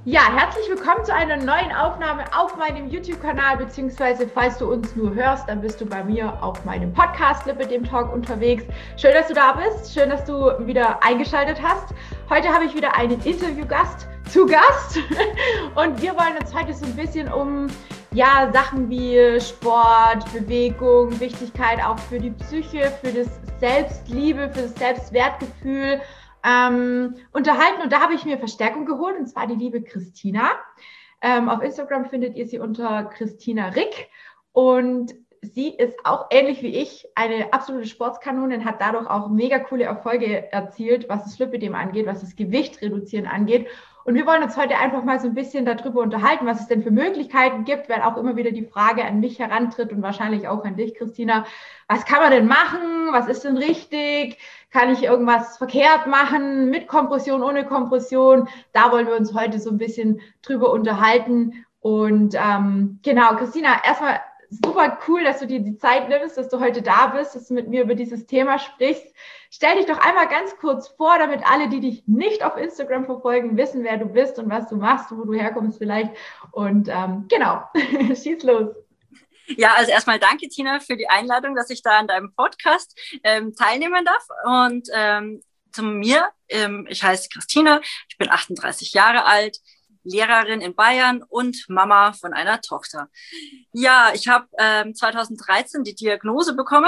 Ja, herzlich willkommen zu einer neuen Aufnahme auf meinem YouTube-Kanal, beziehungsweise falls du uns nur hörst, dann bist du bei mir auf meinem Podcast Lippe dem Talk unterwegs. Schön, dass du da bist, schön, dass du wieder eingeschaltet hast. Heute habe ich wieder einen Interviewgast zu Gast und wir wollen uns heute so ein bisschen um Sachen wie Sport, Bewegung, Wichtigkeit auch für die Psyche, für das Selbstliebe, für das Selbstwertgefühl unterhalten, und da habe ich mir Verstärkung geholt, und zwar die liebe Christina. Auf Instagram findet ihr sie unter Christina Rick, und sie ist auch ähnlich wie ich eine absolute Sportskanonin, hat dadurch auch mega coole Erfolge erzielt, was das Lipödem angeht, was das Gewicht reduzieren angeht. Und wir wollen uns heute einfach mal so ein bisschen darüber unterhalten, was es denn für Möglichkeiten gibt, weil auch immer wieder die Frage an mich herantritt und wahrscheinlich auch an dich, Christina, was kann man denn machen? Was ist denn richtig? Kann ich irgendwas verkehrt machen? Mit Kompression, ohne Kompression? Da wollen wir uns heute so ein bisschen drüber unterhalten. Und genau, Christina, erstmal super cool, dass du dir die Zeit nimmst, dass du heute da bist, dass du mit mir über dieses Thema sprichst. Stell dich doch einmal ganz kurz vor, damit alle, die dich nicht auf Instagram verfolgen, wissen, wer du bist und was du machst, wo du herkommst vielleicht. Und genau, schieß los. Ja, also erstmal danke, Tina, für die Einladung, dass ich da an deinem Podcast teilnehmen darf. Und zu mir, ich heiße Christine, ich bin 38 Jahre alt, Lehrerin in Bayern und Mama von einer Tochter. Ja, ich habe 2013 die Diagnose bekommen,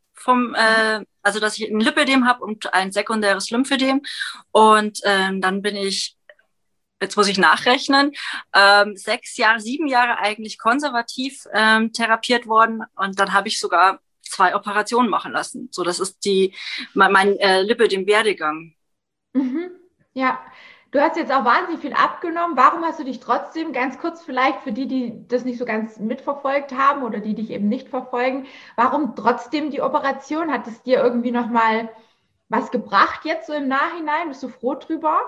also dass ich ein Lipödem habe und ein sekundäres Lymphödem. Und dann bin ich, jetzt muss ich nachrechnen, 7 Jahre eigentlich konservativ therapiert worden. Und dann habe ich sogar 2 Operationen machen lassen. So, das ist mein Lipödem-Werdegang. Mhm. Ja, du hast jetzt auch wahnsinnig viel abgenommen. Warum hast du dich trotzdem, ganz kurz vielleicht für die, die das nicht so ganz mitverfolgt haben oder die dich eben nicht verfolgen, warum trotzdem die Operation? Hat es dir irgendwie nochmal was gebracht jetzt so im Nachhinein? Bist du froh drüber?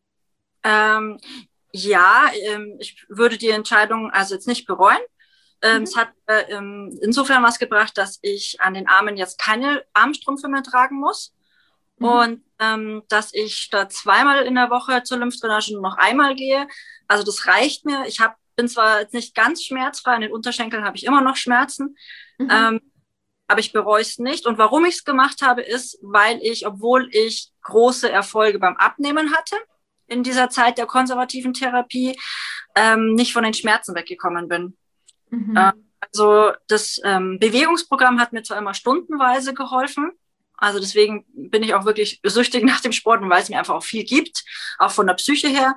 Ja, ich würde die Entscheidung also jetzt nicht bereuen. Es hat insofern was gebracht, dass ich an den Armen jetzt keine Armstrümpfe mehr tragen muss. Und dass ich da 2-mal in der Woche zur Lymphdrainage nur noch einmal gehe. Also das reicht mir. Bin zwar jetzt nicht ganz schmerzfrei, an den Unterschenkeln habe ich immer noch Schmerzen, aber ich bereue es nicht. Und warum ich es gemacht habe, ist, weil obwohl ich große Erfolge beim Abnehmen hatte, in dieser Zeit der konservativen Therapie, nicht von den Schmerzen weggekommen bin. Also das Bewegungsprogramm hat mir zwar immer stundenweise geholfen, also deswegen bin ich auch wirklich süchtig nach dem Sport, weil es mir einfach auch viel gibt, auch von der Psyche her.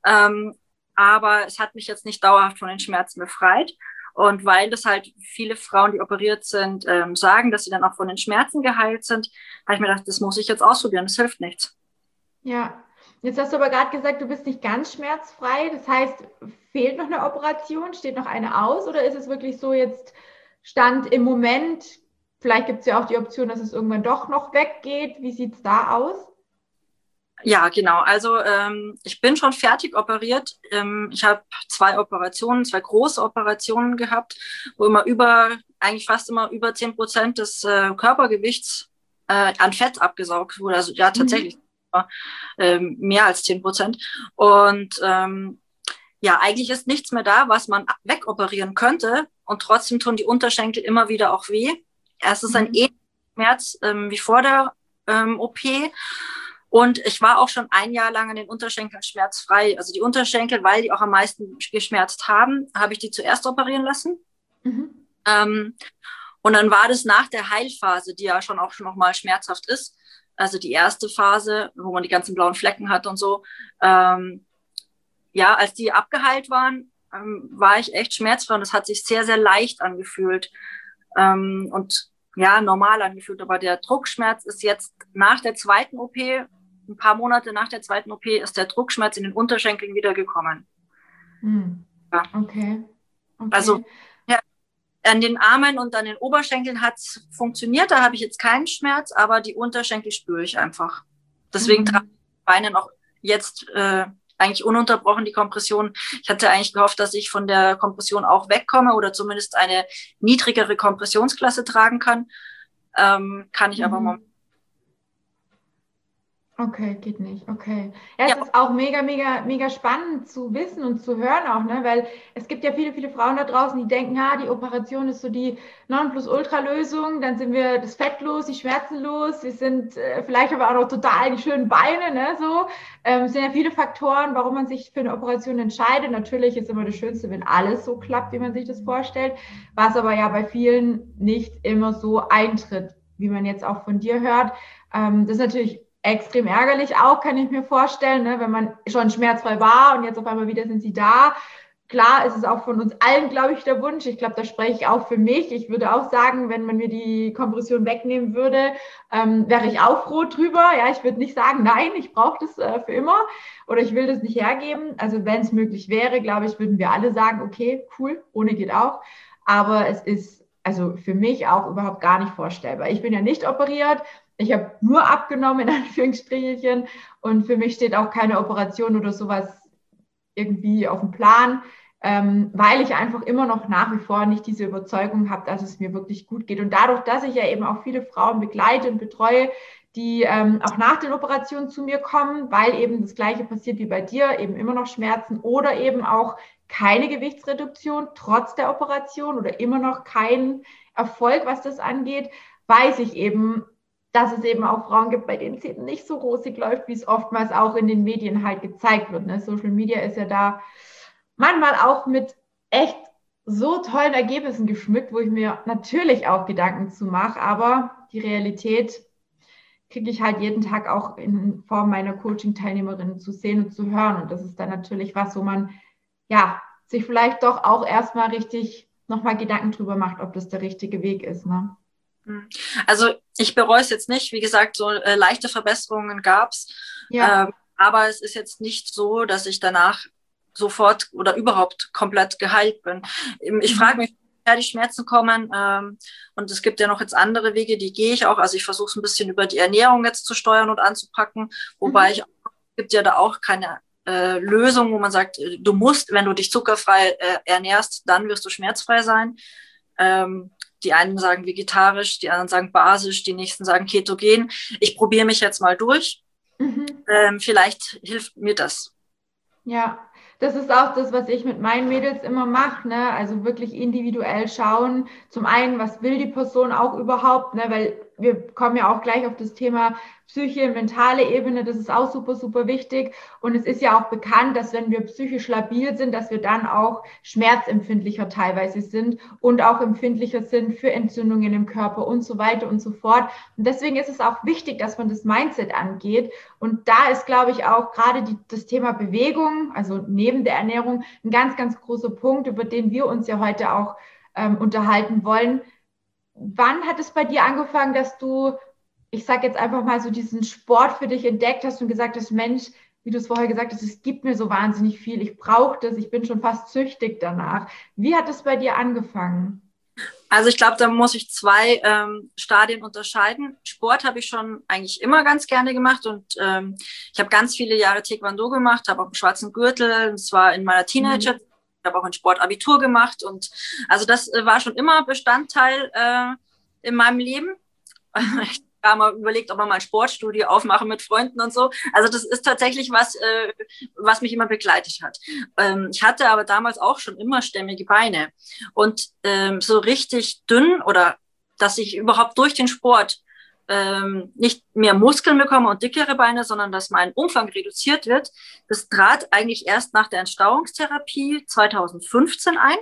Aber es hat mich jetzt nicht dauerhaft von den Schmerzen befreit. Und weil das halt viele Frauen, die operiert sind, sagen, dass sie dann auch von den Schmerzen geheilt sind, habe ich mir gedacht, das muss ich jetzt ausprobieren, das hilft nichts. Ja, jetzt hast du aber gerade gesagt, du bist nicht ganz schmerzfrei. Das heißt, fehlt noch eine Operation? Steht noch eine aus? Oder ist es wirklich so jetzt Stand im Moment? Vielleicht gibt es ja auch die Option, dass es irgendwann doch noch weggeht. Wie sieht es da aus? Ja, genau. Also ich bin schon fertig operiert. Ich habe 2 große Operationen gehabt, wo eigentlich fast immer über 10% des Körpergewichts an Fett abgesaugt wurde. Also ja, tatsächlich mehr als 10%. Und ja, eigentlich ist nichts mehr da, was man wegoperieren könnte. Und trotzdem tun die Unterschenkel immer wieder auch weh. Es ist ein ähnlicher Schmerz wie vor der OP. Und ich war auch schon 1 Jahr lang an den Unterschenkeln schmerzfrei. Also die Unterschenkel, weil die auch am meisten geschmerzt haben, habe ich die zuerst operieren lassen. Und dann war das nach der Heilphase, die ja schon auch noch mal schmerzhaft ist. Also die erste Phase, wo man die ganzen blauen Flecken hat und so. Ja, als die abgeheilt waren, war ich echt schmerzfrei, und das hat sich sehr, sehr leicht angefühlt. Und ja, normal angefühlt. Aber der Druckschmerz ist jetzt nach der zweiten OP, ein paar Monate nach der zweiten OP, ist der Druckschmerz in den Unterschenkeln wiedergekommen. Ja. Okay. Also ja, an den Armen und an den Oberschenkeln hat es funktioniert. Da habe ich jetzt keinen Schmerz, aber die Unterschenkel spüre ich einfach. Deswegen trage ich Beinen auch jetzt eigentlich ununterbrochen die Kompression. Ich hatte eigentlich gehofft, dass ich von der Kompression auch wegkomme oder zumindest eine niedrigere Kompressionsklasse tragen kann. Kann ich aber momentan. Okay, geht nicht. Okay. Ja, es Ja, ist auch mega, mega, mega spannend zu wissen und zu hören auch, ne? Weil es gibt ja viele, viele Frauen da draußen, die denken, ja, die Operation ist so die Nonplusultra-Lösung, dann sind wir das Fett los, die Schmerzen los, wir sind vielleicht aber auch noch total die schönen Beine, ne? So, es sind ja viele Faktoren, warum man sich für eine Operation entscheidet. Natürlich ist immer das Schönste, wenn alles so klappt, wie man sich das vorstellt, was aber ja bei vielen nicht immer so eintritt, wie man jetzt auch von dir hört. Das ist natürlich extrem ärgerlich auch, kann ich mir vorstellen, ne? Wenn man schon schmerzfrei war und jetzt auf einmal wieder sind sie da. Klar ist es auch von uns allen, glaube ich, der Wunsch. Ich glaube, da spreche ich auch für mich. Ich würde auch sagen, wenn man mir die Kompression wegnehmen würde, wäre ich auch froh drüber. Ja, ich würde nicht sagen, nein, ich brauche das für immer oder ich will das nicht hergeben. Also wenn es möglich wäre, glaube ich, würden wir alle sagen, okay, cool, ohne geht auch. Aber es ist also für mich auch überhaupt gar nicht vorstellbar. Ich bin ja nicht operiert. Ich habe nur abgenommen, in Anführungsstrichelchen. Und für mich steht auch keine Operation oder sowas irgendwie auf dem Plan, weil ich einfach immer noch nach wie vor nicht diese Überzeugung habe, dass es mir wirklich gut geht. Und dadurch, dass ich ja eben auch viele Frauen begleite und betreue, die auch nach den Operationen zu mir kommen, weil eben das Gleiche passiert wie bei dir, eben immer noch Schmerzen oder eben auch keine Gewichtsreduktion trotz der Operation oder immer noch kein Erfolg, was das angeht, weiß ich eben, dass es eben auch Frauen gibt, bei denen es eben nicht so rosig läuft, wie es oftmals auch in den Medien halt gezeigt wird. Ne? Social Media ist ja da manchmal auch mit echt so tollen Ergebnissen geschmückt, wo ich mir natürlich auch Gedanken zu mache, aber die Realität kriege ich halt jeden Tag auch in Form meiner Coaching-Teilnehmerinnen zu sehen und zu hören. Und das ist dann natürlich was, wo man ja sich vielleicht doch auch erstmal richtig nochmal Gedanken drüber macht, ob das der richtige Weg ist. Ne? also ich bereue es jetzt nicht. Wie gesagt, so leichte Verbesserungen gab's. Ja. Aber es ist jetzt nicht so, dass ich danach sofort oder überhaupt komplett geheilt bin. Ich frage mich, woher die Schmerzen kommen. Und es gibt ja noch jetzt andere Wege, die gehe ich auch. Also ich versuche es ein bisschen über die Ernährung jetzt zu steuern und anzupacken. Wobei es gibt ja da auch keine Lösung, wo man sagt, du musst, wenn du dich zuckerfrei ernährst, dann wirst du schmerzfrei sein. Die einen sagen vegetarisch, die anderen sagen basisch, die nächsten sagen ketogen. Ich probiere mich jetzt mal durch. Vielleicht hilft mir das. Ja, das ist auch das, was ich mit meinen Mädels immer mache, ne? Also wirklich individuell schauen. Zum einen, was will die Person auch überhaupt, ne? Weil wir kommen ja auch gleich auf das Thema Psyche, mentale Ebene, das ist auch super, super wichtig. Und es ist ja auch bekannt, dass wenn wir psychisch labil sind, dass wir dann auch schmerzempfindlicher teilweise sind und auch empfindlicher sind für Entzündungen im Körper und so weiter und so fort. Und deswegen ist es auch wichtig, dass man das Mindset angeht. Und da ist, glaube ich, auch gerade das Thema Bewegung, also neben der Ernährung, ein ganz, ganz großer Punkt, über den wir uns ja heute auch unterhalten wollen. Wann hat es bei dir angefangen, dass du, ich sage jetzt einfach mal so diesen Sport für dich entdeckt hast und gesagt hast, Mensch, wie du es vorher gesagt hast, es gibt mir so wahnsinnig viel, ich brauche das, ich bin schon fast süchtig danach. Wie hat es bei dir angefangen? Also ich glaube, da muss ich zwei Stadien unterscheiden. Sport habe ich schon eigentlich immer ganz gerne gemacht und ich habe ganz viele Jahre Taekwondo gemacht, habe auch einen schwarzen Gürtel, und zwar in meiner Teenager. Ich habe auch ein Sportabitur gemacht und also das war schon immer Bestandteil in meinem Leben. Ich habe mal überlegt, ob man mal ein Sportstudio aufmachen mit Freunden und so. Also das ist tatsächlich was, was mich immer begleitet hat. Ich hatte aber damals auch schon immer stämmige Beine und so richtig dünn oder dass ich überhaupt durch den Sport nicht mehr Muskeln bekomme und dickere Beine, sondern dass mein Umfang reduziert wird. Das trat eigentlich erst nach der Entstauungstherapie 2015 ein.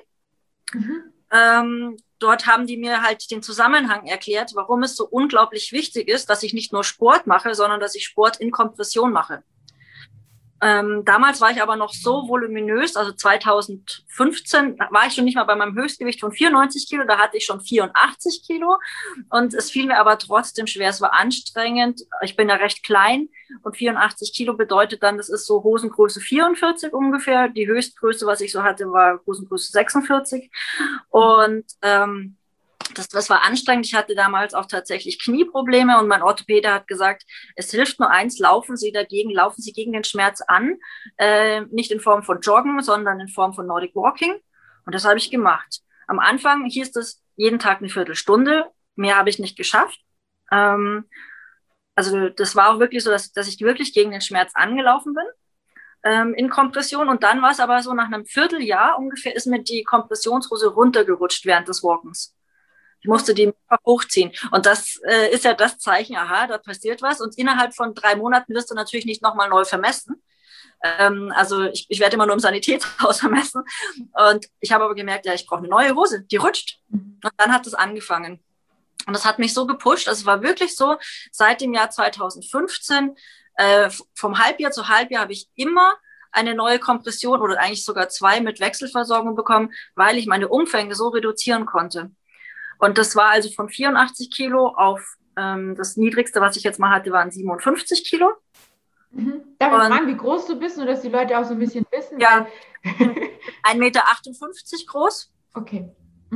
Dort haben die mir halt den Zusammenhang erklärt, warum es so unglaublich wichtig ist, dass ich nicht nur Sport mache, sondern dass ich Sport in Kompression mache. Damals war ich aber noch so voluminös, also 2015 war ich schon nicht mal bei meinem Höchstgewicht von 94 Kilo, da hatte ich schon 84 Kilo und es fiel mir aber trotzdem schwer, es war anstrengend, ich bin ja recht klein und 84 Kilo bedeutet dann, das ist so Hosengröße 44 ungefähr, die Höchstgröße, was ich so hatte, war Hosengröße 46 und das war anstrengend. Ich hatte damals auch tatsächlich Knieprobleme und mein Orthopäde hat gesagt, es hilft nur eins, laufen Sie gegen den Schmerz an. Nicht in Form von Joggen, sondern in Form von Nordic Walking. Und das habe ich gemacht. Am Anfang hieß es jeden Tag eine Viertelstunde. Mehr habe ich nicht geschafft. Also also das war auch wirklich so, dass ich wirklich gegen den Schmerz angelaufen bin. In Kompression, und dann war es aber so, nach einem Vierteljahr ungefähr ist mir die Kompressionshose runtergerutscht während des Walkens. Ich musste die einfach hochziehen, und das ist ja das Zeichen, aha, da passiert was, und innerhalb von 3 Monaten wirst du natürlich nicht nochmal neu vermessen. Also ich werde immer nur im Sanitätshaus vermessen, und ich habe aber gemerkt, ja, ich brauche eine neue Hose, die rutscht, und dann hat es angefangen. Und das hat mich so gepusht, also es war wirklich so, seit dem Jahr 2015 vom Halbjahr zu Halbjahr habe ich immer eine neue Kompression oder eigentlich sogar 2 mit Wechselversorgung bekommen, weil ich meine Umfänge so reduzieren konnte. Und das war also von 84 Kilo auf das Niedrigste, was ich jetzt mal hatte, waren 57 Kilo. Darf ich fragen, wie groß du bist, nur dass die Leute auch so ein bisschen wissen? Ja, 1,58 Meter groß. Okay.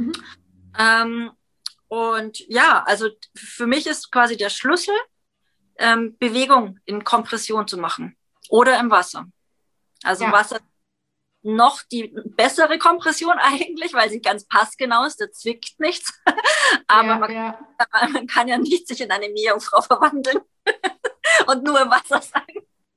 Und ja, also für mich ist quasi der Schlüssel, Bewegung in Kompression zu machen oder im Wasser. Also Wasser noch die bessere Kompression eigentlich, weil sie ganz passgenau ist, da zwickt nichts. Aber man kann ja nicht sich in eine Meerjungfrau verwandeln und nur im Wasser sein.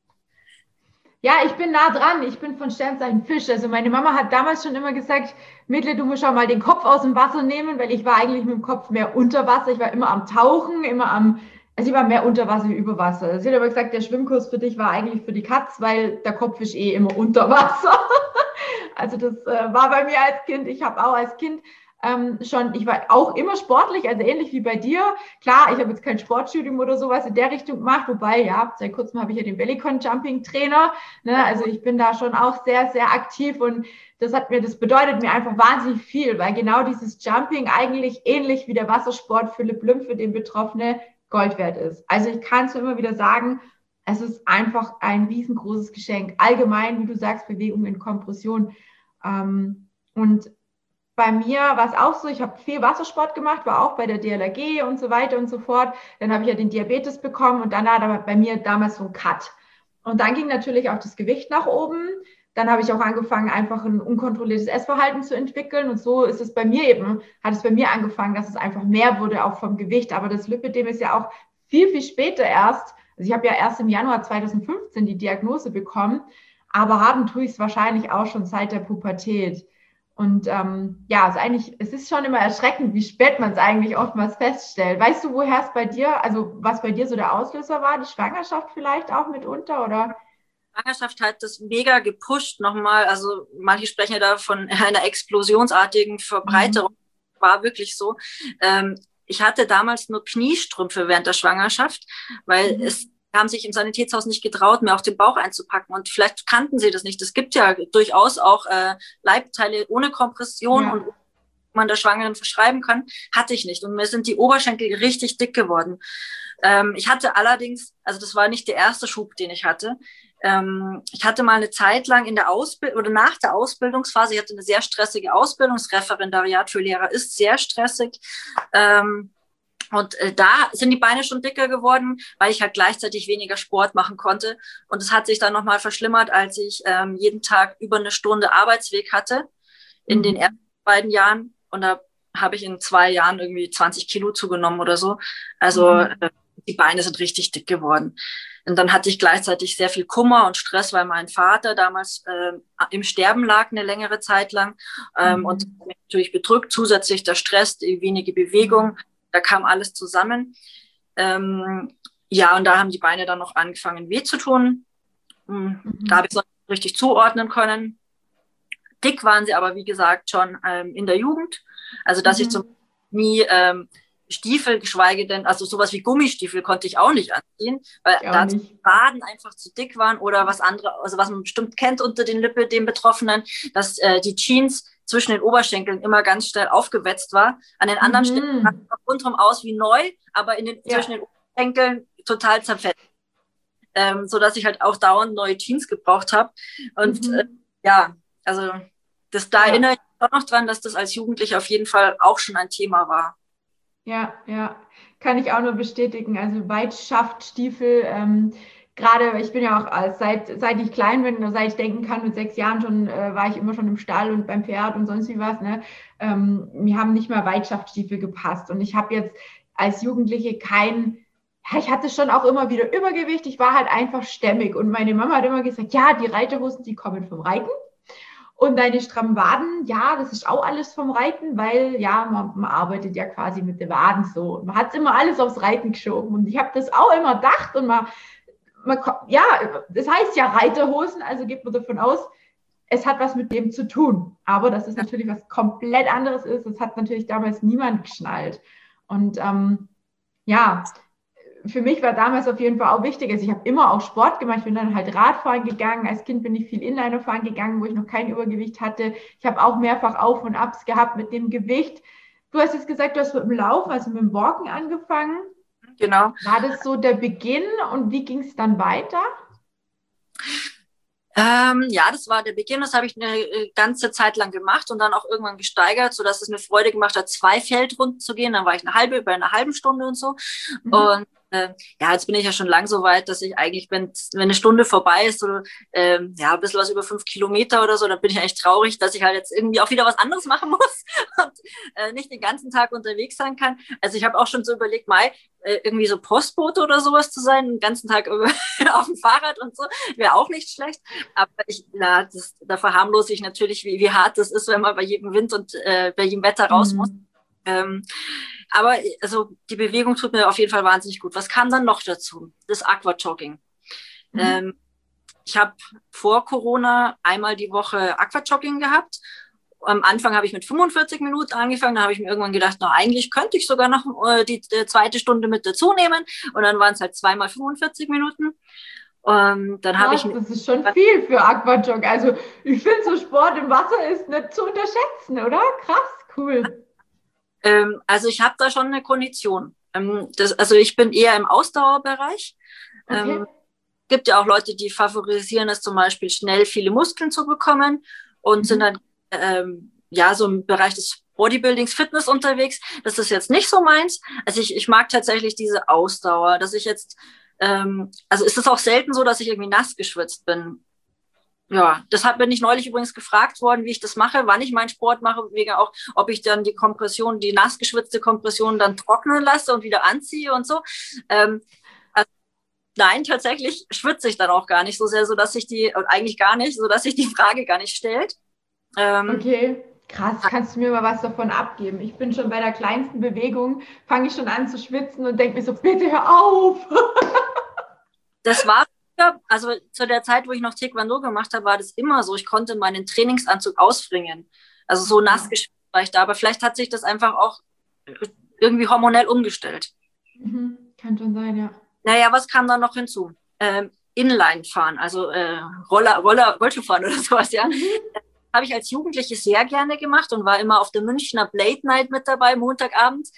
Ja, ich bin nah dran. Ich bin von Sternzeichen Fisch. Also meine Mama hat damals schon immer gesagt, Mädle, du musst auch mal den Kopf aus dem Wasser nehmen, weil ich war eigentlich mit dem Kopf mehr unter Wasser. Ich war immer am Tauchen, also ich war mehr unter Wasser wie über Wasser. Sie hat aber gesagt, der Schwimmkurs für dich war eigentlich für die Katz, weil der Kopf ist eh immer unter Wasser. Also das war bei mir als Kind. Ich habe auch als Kind ich war auch immer sportlich, also ähnlich wie bei dir. Klar, ich habe jetzt kein Sportstudium oder sowas in der Richtung gemacht, wobei, ja, seit kurzem habe ich ja den Bellycon-Jumping-Trainer. Ne? Also ich bin da schon auch sehr, sehr aktiv, und das bedeutet mir einfach wahnsinnig viel, weil genau dieses Jumping eigentlich ähnlich wie der Wassersport für Philipp Lüm, für den Betroffene, Gold wert ist. Also ich kann es nur immer wieder sagen, es ist einfach ein riesengroßes Geschenk. Allgemein, wie du sagst, Bewegung in Kompression. Und bei mir war es auch so, ich habe viel Wassersport gemacht, war auch bei der DLRG und so weiter und so fort. Dann habe ich ja den Diabetes bekommen, und dann war bei mir damals so ein Cut. Und dann ging natürlich auch das Gewicht nach oben. Dann habe ich auch angefangen, einfach ein unkontrolliertes Essverhalten zu entwickeln. Und so hat es bei mir angefangen, dass es einfach mehr wurde, auch vom Gewicht. Aber das Lipödem ist ja auch viel, viel später erst. Also ich habe ja erst im Januar 2015 die Diagnose bekommen, aber haben tue ich es wahrscheinlich auch schon seit der Pubertät. Und es ist schon immer erschreckend, wie spät man es eigentlich oftmals feststellt. Weißt du, woher es bei dir, also was bei dir so der Auslöser war? Die Schwangerschaft vielleicht auch mitunter, oder? Schwangerschaft hat das mega gepusht nochmal. Also manche sprechen ja da von einer explosionsartigen Verbreiterung. War wirklich so. Ich hatte damals nur Kniestrümpfe während der Schwangerschaft, weil es haben sich im Sanitätshaus nicht getraut, mir auch den Bauch einzupacken. Und vielleicht kannten sie das nicht. Es gibt ja durchaus auch Leibteile ohne Kompression und man der Schwangeren verschreiben kann. Hatte ich nicht. Und mir sind die Oberschenkel richtig dick geworden. Ich hatte allerdings, also das war nicht der erste Schub, den ich hatte. Ich hatte mal eine Zeit lang in der Ausbildung oder nach der Ausbildungsphase, ich hatte eine sehr stressige Ausbildung. Das Referendariat für Lehrer ist sehr stressig. Und da sind die Beine schon dicker geworden, weil ich halt gleichzeitig weniger Sport machen konnte. Und es hat sich dann nochmal verschlimmert, als ich jeden Tag über eine Stunde Arbeitsweg hatte in den ersten 2 Jahren. Und da habe ich in 2 Jahren irgendwie 20 Kilo zugenommen oder so. Also die Beine sind richtig dick geworden. Und dann hatte ich gleichzeitig sehr viel Kummer und Stress, weil mein Vater damals im Sterben lag eine längere Zeit lang. Und mich natürlich bedrückt, zusätzlich der Stress, die wenige Bewegung. Da kam alles zusammen. Und da haben die Beine dann noch angefangen weh zu tun. Da habe ich es noch nicht richtig zuordnen können. Dick waren sie aber, wie gesagt, schon in der Jugend. Also, dass ich nie Stiefel, geschweige denn, also sowas wie Gummistiefel konnte ich auch nicht anziehen, weil da die Waden einfach zu dick waren oder was anderes, also was man bestimmt kennt unter den Betroffenen, dass die Jeans zwischen den Oberschenkeln immer ganz schnell aufgewetzt war. An den anderen Stellen sah es rundherum aus wie neu, aber zwischen den Oberschenkeln total zerfetzt. Sodass ich halt auch dauernd neue Jeans gebraucht habe. Und also da erinnere ich mich auch noch dran, dass das als Jugendliche auf jeden Fall auch schon ein Thema war. Ja, kann ich auch nur bestätigen. Also Weitschaftstiefel, gerade, ich bin ja auch, seit ich klein bin, seit ich denken kann, mit 6 Jahren schon, war ich immer schon im Stall und beim Pferd und sonst wie was. Ne? Mir haben nicht mehr Weitschaftstiefel gepasst. Und ich habe jetzt als Jugendliche kein ja, ich hatte schon auch immer wieder Übergewicht. Ich war halt einfach stämmig. Und meine Mama hat immer gesagt, ja, die Reiterhosen, die kommen vom Reiten. Und deine strammen Waden, ja, das ist auch alles vom Reiten, weil ja, man arbeitet ja quasi mit den Waden so. Man hat es immer alles aufs Reiten geschoben. Und ich habe das auch immer gedacht. Und ja, das heißt ja Reiterhosen, also geht man davon aus, es hat was mit dem zu tun. Aber dass es natürlich was komplett anderes ist, das hat natürlich damals niemand geschnallt. Und ja, für mich war damals auf jeden Fall auch wichtig, also ich habe immer auch Sport gemacht, ich bin dann halt Radfahren gegangen, als Kind bin ich viel Inliner fahren gegangen, wo ich noch kein Übergewicht hatte. Ich habe auch mehrfach Auf- und Abs gehabt mit dem Gewicht. Du hast jetzt gesagt, du hast mit dem Laufen, also mit dem Walken angefangen. Genau. War das so der Beginn und wie ging es dann weiter? Ja, das war der Beginn. Das habe ich eine ganze Zeit lang gemacht und dann auch irgendwann gesteigert, sodass es mir Freude gemacht hat, 2 Feldrunden zu gehen. Dann war ich bei einer halben Stunde und so. Mhm. Und ja, jetzt bin ich ja schon lang so weit, dass ich eigentlich, wenn eine Stunde vorbei ist, so, ja, ein bisschen was über 5 Kilometer oder so, dann bin ich eigentlich traurig, dass ich halt jetzt irgendwie auch wieder was anderes machen muss und nicht den ganzen Tag unterwegs sein kann. Also ich habe auch schon so überlegt, irgendwie so Postbote oder sowas zu sein, den ganzen Tag auf dem Fahrrad und so, wäre auch nicht schlecht. Aber da verharmlose ich natürlich, wie hart das ist, wenn man bei jedem Wind und bei jedem Wetter raus muss. Aber also die Bewegung tut mir auf jeden Fall wahnsinnig gut. Was kam dann noch dazu? Das Aquajogging. Ich habe vor Corona einmal die Woche Aquajogging gehabt. Am Anfang habe ich mit 45 Minuten angefangen, da habe ich mir irgendwann gedacht, eigentlich könnte ich sogar noch die zweite Stunde mit dazu nehmen. Und dann waren es halt 2 mal 45 Minuten. Dann habe ich das ist schon viel für Aquajog. Also ich finde, so Sport im Wasser ist nicht zu unterschätzen, oder? Krass, cool. Also ich habe da schon eine Kondition. Also ich bin eher im Ausdauerbereich. Okay. Gibt ja auch Leute, die favorisieren es zum Beispiel, schnell viele Muskeln zu bekommen und sind dann ja so im Bereich des Bodybuildings, Fitness unterwegs. Das ist jetzt nicht so meins. Also ich mag tatsächlich diese Ausdauer, dass ich jetzt also ist es auch selten so, dass ich irgendwie nass geschwitzt bin. Ja, deshalb bin ich neulich übrigens gefragt worden, wie ich das mache, wann ich meinen Sport mache, wegen auch, ob ich dann die nass geschwitzte Kompression dann trocknen lasse und wieder anziehe und so. Also, nein, tatsächlich schwitze ich dann auch gar nicht so sehr, eigentlich gar nicht, sodass sich die Frage gar nicht stellt. Okay. Krass, kannst du mir mal was davon abgeben? Ich bin schon bei der kleinsten Bewegung, fange ich schon an zu schwitzen und denke mir so, bitte hör auf. Das war, also zu der Zeit, wo ich noch Taekwondo gemacht habe, war das immer so. Ich konnte meinen Trainingsanzug ausbringen. Also so nass geschwitzt war ich da. Aber vielleicht hat sich das einfach auch irgendwie hormonell umgestellt. Kann schon sein, ja. Naja, was kam da noch hinzu? Inline fahren, also Rollschuhfahren oder sowas, ja. Habe ich als Jugendliche sehr gerne gemacht und war immer auf der Münchner Blade Night mit dabei, Montagabend.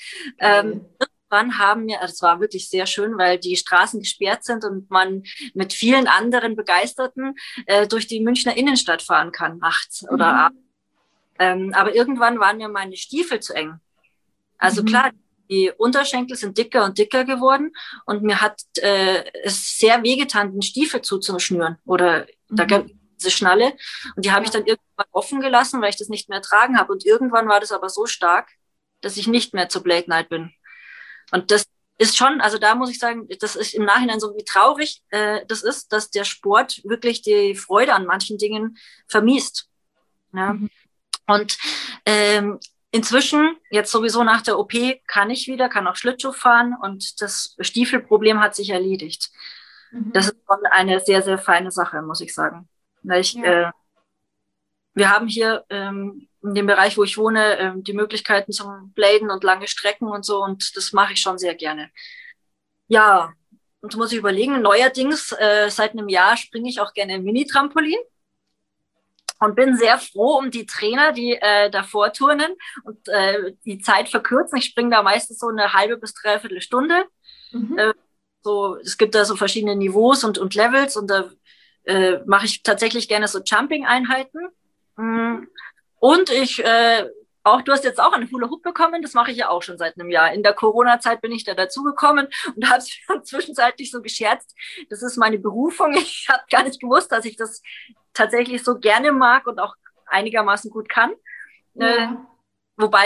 Das war wirklich sehr schön, weil die Straßen gesperrt sind und man mit vielen anderen Begeisterten durch die Münchner Innenstadt fahren kann, nachts oder abends. Aber irgendwann waren mir meine Stiefel zu eng. Also klar, die Unterschenkel sind dicker und dicker geworden und mir hat es sehr wehgetan, den Stiefel zuzuschnüren oder da gab es diese Schnalle und die habe ich dann irgendwann offen gelassen, weil ich das nicht mehr ertragen habe und irgendwann war das aber so stark, dass ich nicht mehr zur Blade Night bin. Und das ist schon, also da muss ich sagen, das ist im Nachhinein so, wie traurig das ist, dass der Sport wirklich die Freude an manchen Dingen vermiest. Ja? Und inzwischen, jetzt sowieso nach der OP, kann auch Schlittschuh fahren und das Stiefelproblem hat sich erledigt. Das ist schon eine sehr, sehr feine Sache, muss ich sagen. Weil wir haben hier in dem Bereich, wo ich wohne, die Möglichkeiten zum Bladen und lange Strecken und so und das mache ich schon sehr gerne. Ja, und muss ich überlegen, neuerdings seit einem Jahr springe ich auch gerne im Mini-Trampolin und bin sehr froh um die Trainer, die davor turnen und die Zeit verkürzen. Ich springe da meistens so eine halbe bis dreiviertel Stunde. Es gibt da so verschiedene Niveaus und Levels und da mache ich tatsächlich gerne so Jumping-Einheiten. Und du hast jetzt auch einen Hula Hoop bekommen, das mache ich ja auch schon seit einem Jahr. In der Corona-Zeit bin ich da dazugekommen und habe es zwischenzeitlich so gescherzt, das ist meine Berufung. Ich habe gar nicht gewusst, dass ich das tatsächlich so gerne mag und auch einigermaßen gut kann. Wobei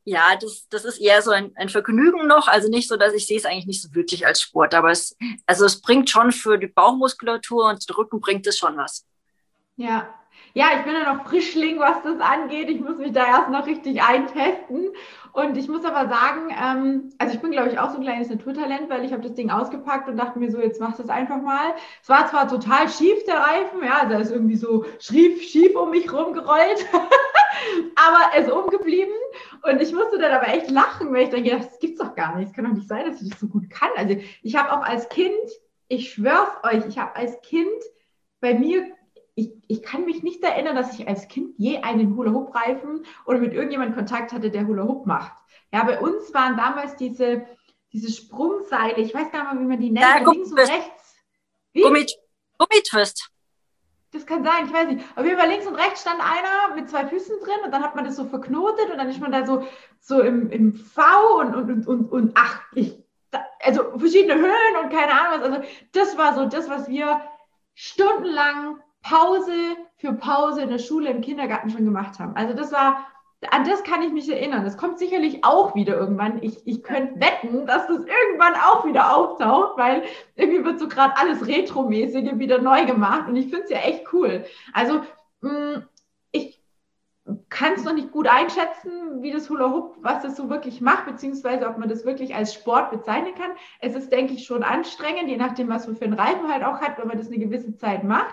Ja, das ist eher so ein Vergnügen noch. Also nicht so, dass ich sehe es eigentlich nicht so wirklich als Sport, aber es bringt schon für die Bauchmuskulatur und den Rücken bringt es schon was. Ja. Ja, ich bin ja noch Frischling, was das angeht. Ich muss mich da erst noch richtig eintesten. Und ich muss aber sagen, also ich bin, glaube ich, auch so ein kleines Naturtalent, weil ich habe das Ding ausgepackt und dachte mir so, jetzt machst du es einfach mal. Es war zwar total schief, der Reifen, ja, also er ist irgendwie so schief um mich rumgerollt, aber er ist oben geblieben. Und ich musste dann aber echt lachen, weil ich dachte, ja, das gibt's doch gar nicht. Es kann doch nicht sein, dass ich das so gut kann. Also ich habe auch als Kind, ich schwör's euch, ich habe als Kind bei mir ich kann mich nicht erinnern, dass ich als Kind je einen Hula-Hoop-Reifen oder mit irgendjemandem Kontakt hatte, der Hula-Hoop macht. Ja, bei uns waren damals diese Sprungseile, ich weiß gar nicht mal, wie man die nennt, Ja, links und rechts. Wie? Gummitwist. Das kann sein, ich weiß nicht. Auf jeden Fall links und rechts stand einer mit 2 Füßen drin und dann hat man das so verknotet und dann ist man da so im V und ach, also verschiedene Höhen und keine Ahnung was. Also das war so das, was wir stundenlang Pause für Pause in der Schule, im Kindergarten schon gemacht haben. Also an das kann ich mich erinnern. Das kommt sicherlich auch wieder irgendwann. Ich könnte wetten, dass das irgendwann auch wieder auftaucht, weil irgendwie wird so gerade alles Retromäßige wieder neu gemacht und ich finde es ja echt cool. Also ich kann es noch nicht gut einschätzen, wie das Hula Hoop, was das so wirklich macht, beziehungsweise ob man das wirklich als Sport bezeichnen kann. Es ist, denke ich, schon anstrengend, je nachdem, was man für einen Reifen halt auch hat, wenn man das eine gewisse Zeit macht.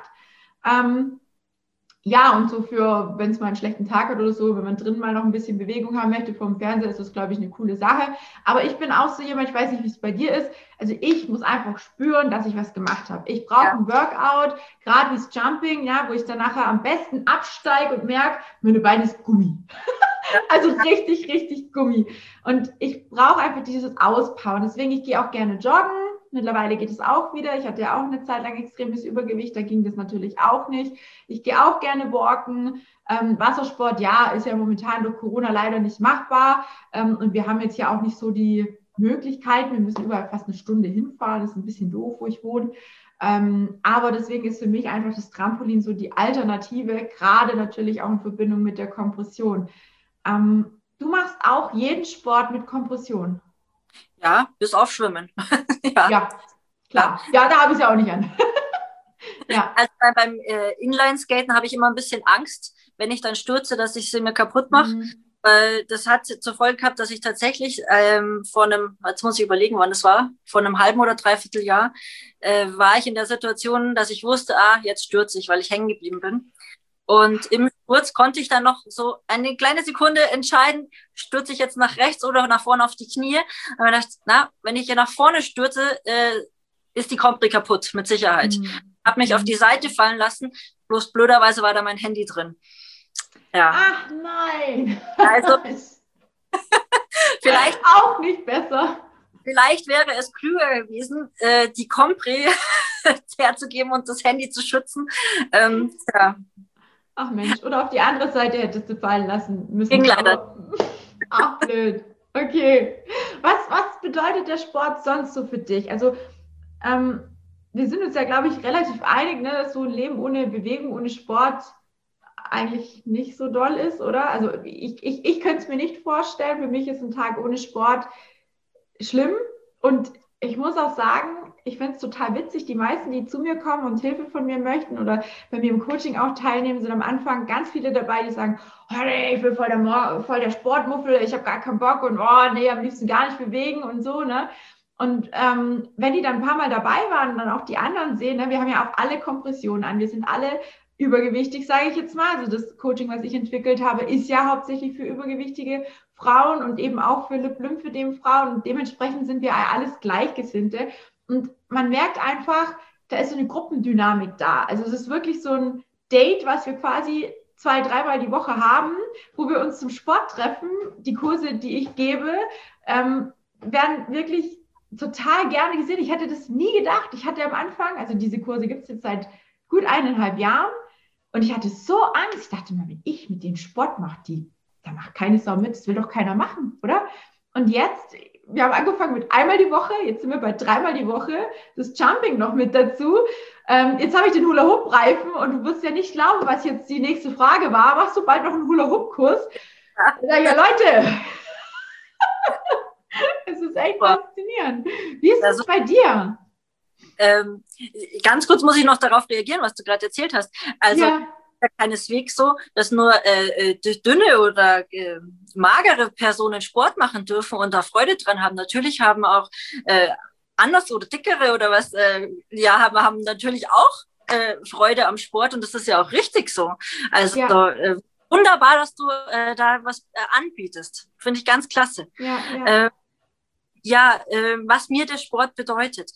Ja, und so für, wenn es mal einen schlechten Tag hat oder so, wenn man drin mal noch ein bisschen Bewegung haben möchte vom Fernseher, ist das, glaube ich, eine coole Sache. Aber ich bin auch so jemand, ich weiß nicht, wie es bei dir ist, also ich muss einfach spüren, dass ich was gemacht habe. Ich brauche ein Workout, gerade wie das Jumping, ja, wo ich dann nachher am besten absteige und merke, meine Beine ist Gummi. Also richtig, richtig Gummi. Und ich brauche einfach dieses Auspowern. Deswegen, ich gehe auch gerne joggen. Mittlerweile geht es auch wieder. Ich hatte ja auch eine Zeit lang extremes Übergewicht, da ging das natürlich auch nicht. Ich gehe auch gerne walken. Wassersport, ja, ist ja momentan durch Corona leider nicht machbar. Und wir haben jetzt ja auch nicht so die Möglichkeiten. Wir müssen überall fast eine Stunde hinfahren. Das ist ein bisschen doof, wo ich wohne. Aber deswegen ist für mich einfach das Trampolin so die Alternative, gerade natürlich auch in Verbindung mit der Kompression. Du machst auch jeden Sport mit Kompression. Ja, bis auf Schwimmen. Ja, klar. Ja, da habe ich es ja auch nicht an. Ja. Also beim Inline-Skaten habe ich immer ein bisschen Angst, wenn ich dann stürze, dass ich sie mir kaputt mache. Weil das hat zur Folge gehabt, dass ich tatsächlich vor einem, jetzt muss ich überlegen, wann das war, vor einem halben oder dreiviertel Jahr, war ich in der Situation, dass ich wusste, jetzt stürze ich, weil ich hängen geblieben bin. Und im Sturz konnte ich dann noch so eine kleine Sekunde entscheiden, stürze ich jetzt nach rechts oder nach vorne auf die Knie. Aber ich dachte, wenn ich hier nach vorne stürze, ist die Kompri kaputt, mit Sicherheit. Habe mich auf die Seite fallen lassen, bloß blöderweise war da mein Handy drin. Ja. Ach nein! Also vielleicht auch nicht besser. Vielleicht wäre es klüger gewesen, die Kompri herzugeben und das Handy zu schützen. Ja. Ach Mensch, oder auf die andere Seite hättest du fallen lassen müssen. Ging leider. Ach, blöd. Okay. Was bedeutet der Sport sonst so für dich? Also, wir sind uns ja, glaube ich, relativ einig, ne, dass so ein Leben ohne Bewegung, ohne Sport eigentlich nicht so doll ist, oder? Also, ich könnte es mir nicht vorstellen. Für mich ist ein Tag ohne Sport schlimm. Und ich muss auch sagen, ich finde es total witzig, die meisten, die zu mir kommen und Hilfe von mir möchten oder bei mir im Coaching auch teilnehmen, sind am Anfang ganz viele dabei, die sagen, oh nee, ich bin voll der Sportmuffel, ich habe gar keinen Bock und oh nee, am liebsten gar nicht bewegen und so, ne? Und wenn die dann ein paar Mal dabei waren und dann auch die anderen sehen, ne, wir haben ja auch alle Kompressionen an, wir sind alle übergewichtig, sage ich jetzt mal. Also das Coaching, was ich entwickelt habe, ist ja hauptsächlich für übergewichtige Frauen und eben auch für Lymphödem-Frauen. Und dementsprechend sind wir alles Gleichgesinnte. Und man merkt einfach, da ist so eine Gruppendynamik da. Also es ist wirklich so ein Date, was wir quasi 2-3 Mal die Woche haben, wo wir uns zum Sport treffen. Die Kurse, die ich gebe, werden wirklich total gerne gesehen. Ich hätte das nie gedacht. Ich hatte am Anfang, also diese Kurse gibt es jetzt seit gut 1,5 Jahren und ich hatte so Angst. Ich dachte mal, wenn ich mit denen Sport mache, da macht keine Sau mit, das will doch keiner machen, oder? Und jetzt, wir haben angefangen mit einmal die Woche, jetzt sind wir bei 3-mal die Woche, das Jumping noch mit dazu. Jetzt habe ich den Hula-Hoop-Reifen und du wirst ja nicht glauben, was jetzt die nächste Frage war. Machst du bald noch einen Hula-Hoop-Kurs? Ja, Leute, Es ist echt faszinierend. Wie ist es bei dir? Ganz kurz muss ich noch darauf reagieren, was du gerade erzählt hast. Also keineswegs so, dass nur dünne oder magere Personen Sport machen dürfen und da Freude dran haben. Natürlich haben auch anders oder dickere oder was, haben natürlich auch Freude am Sport und das ist ja auch richtig so. Also wunderbar, dass du da was anbietest. Finde ich ganz klasse. Was mir der Sport bedeutet.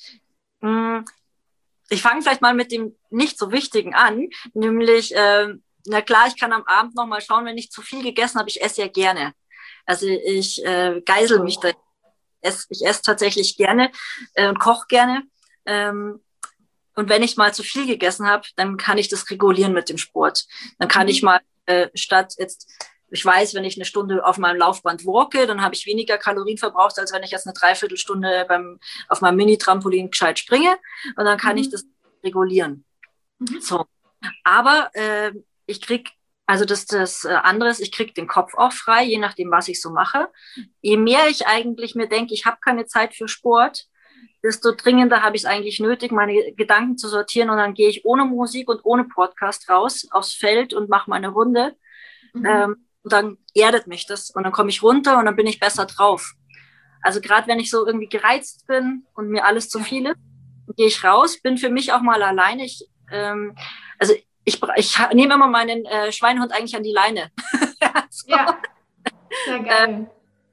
Ich fange vielleicht mal mit dem nicht so Wichtigen an, nämlich, na klar, ich kann am Abend noch mal schauen, wenn ich zu viel gegessen habe, ich esse ja gerne. Also ich geisel mich da. Ich esse tatsächlich gerne und koche gerne. Und wenn ich mal zu viel gegessen habe, dann kann ich das regulieren mit dem Sport. Dann kann ich mal statt jetzt, ich weiß, wenn ich eine Stunde auf meinem Laufband walke, dann habe ich weniger Kalorien verbraucht, als wenn ich jetzt eine Dreiviertelstunde auf meinem Mini-Trampolin gescheit springe. Und dann kann ich das regulieren. So. Aber ich krieg, also das andere ist, ich krieg den Kopf auch frei, je nachdem, was ich so mache. Je mehr ich eigentlich mir denke, ich habe keine Zeit für Sport, desto dringender habe ich es eigentlich nötig, meine Gedanken zu sortieren. Und dann gehe ich ohne Musik und ohne Podcast raus aufs Feld und mache meine Runde. Und dann erdet mich das und dann komme ich runter und dann bin ich besser drauf. Also gerade wenn ich so irgendwie gereizt bin und mir alles zu viel ist, gehe ich raus, bin für mich auch mal alleine. Ich nehme immer meinen Schweinehund eigentlich an die Leine. Ja, sehr geil.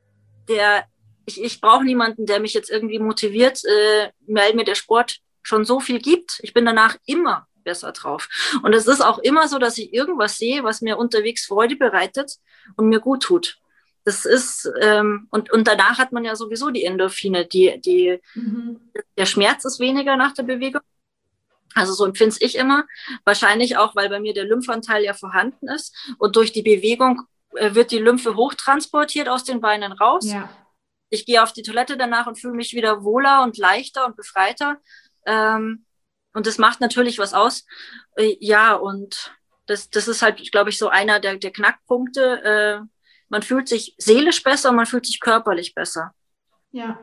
Ich brauche niemanden, der mich jetzt irgendwie motiviert, weil mir der Sport schon so viel gibt. Ich bin danach immer besser drauf. Und es ist auch immer so, dass ich irgendwas sehe, was mir unterwegs Freude bereitet und mir gut tut. Das ist, und danach hat man ja sowieso die Endorphine, der Schmerz ist weniger nach der Bewegung. Also so empfinde ich immer. Wahrscheinlich auch, weil bei mir der Lymphanteil ja vorhanden ist und durch die Bewegung wird die Lymphe hochtransportiert aus den Beinen raus. Ja. Ich gehe auf die Toilette danach und fühle mich wieder wohler und leichter und befreiter. Und das macht natürlich was aus. Und das ist halt, glaube ich, so einer der Knackpunkte. Man fühlt sich seelisch besser und man fühlt sich körperlich besser. Ja,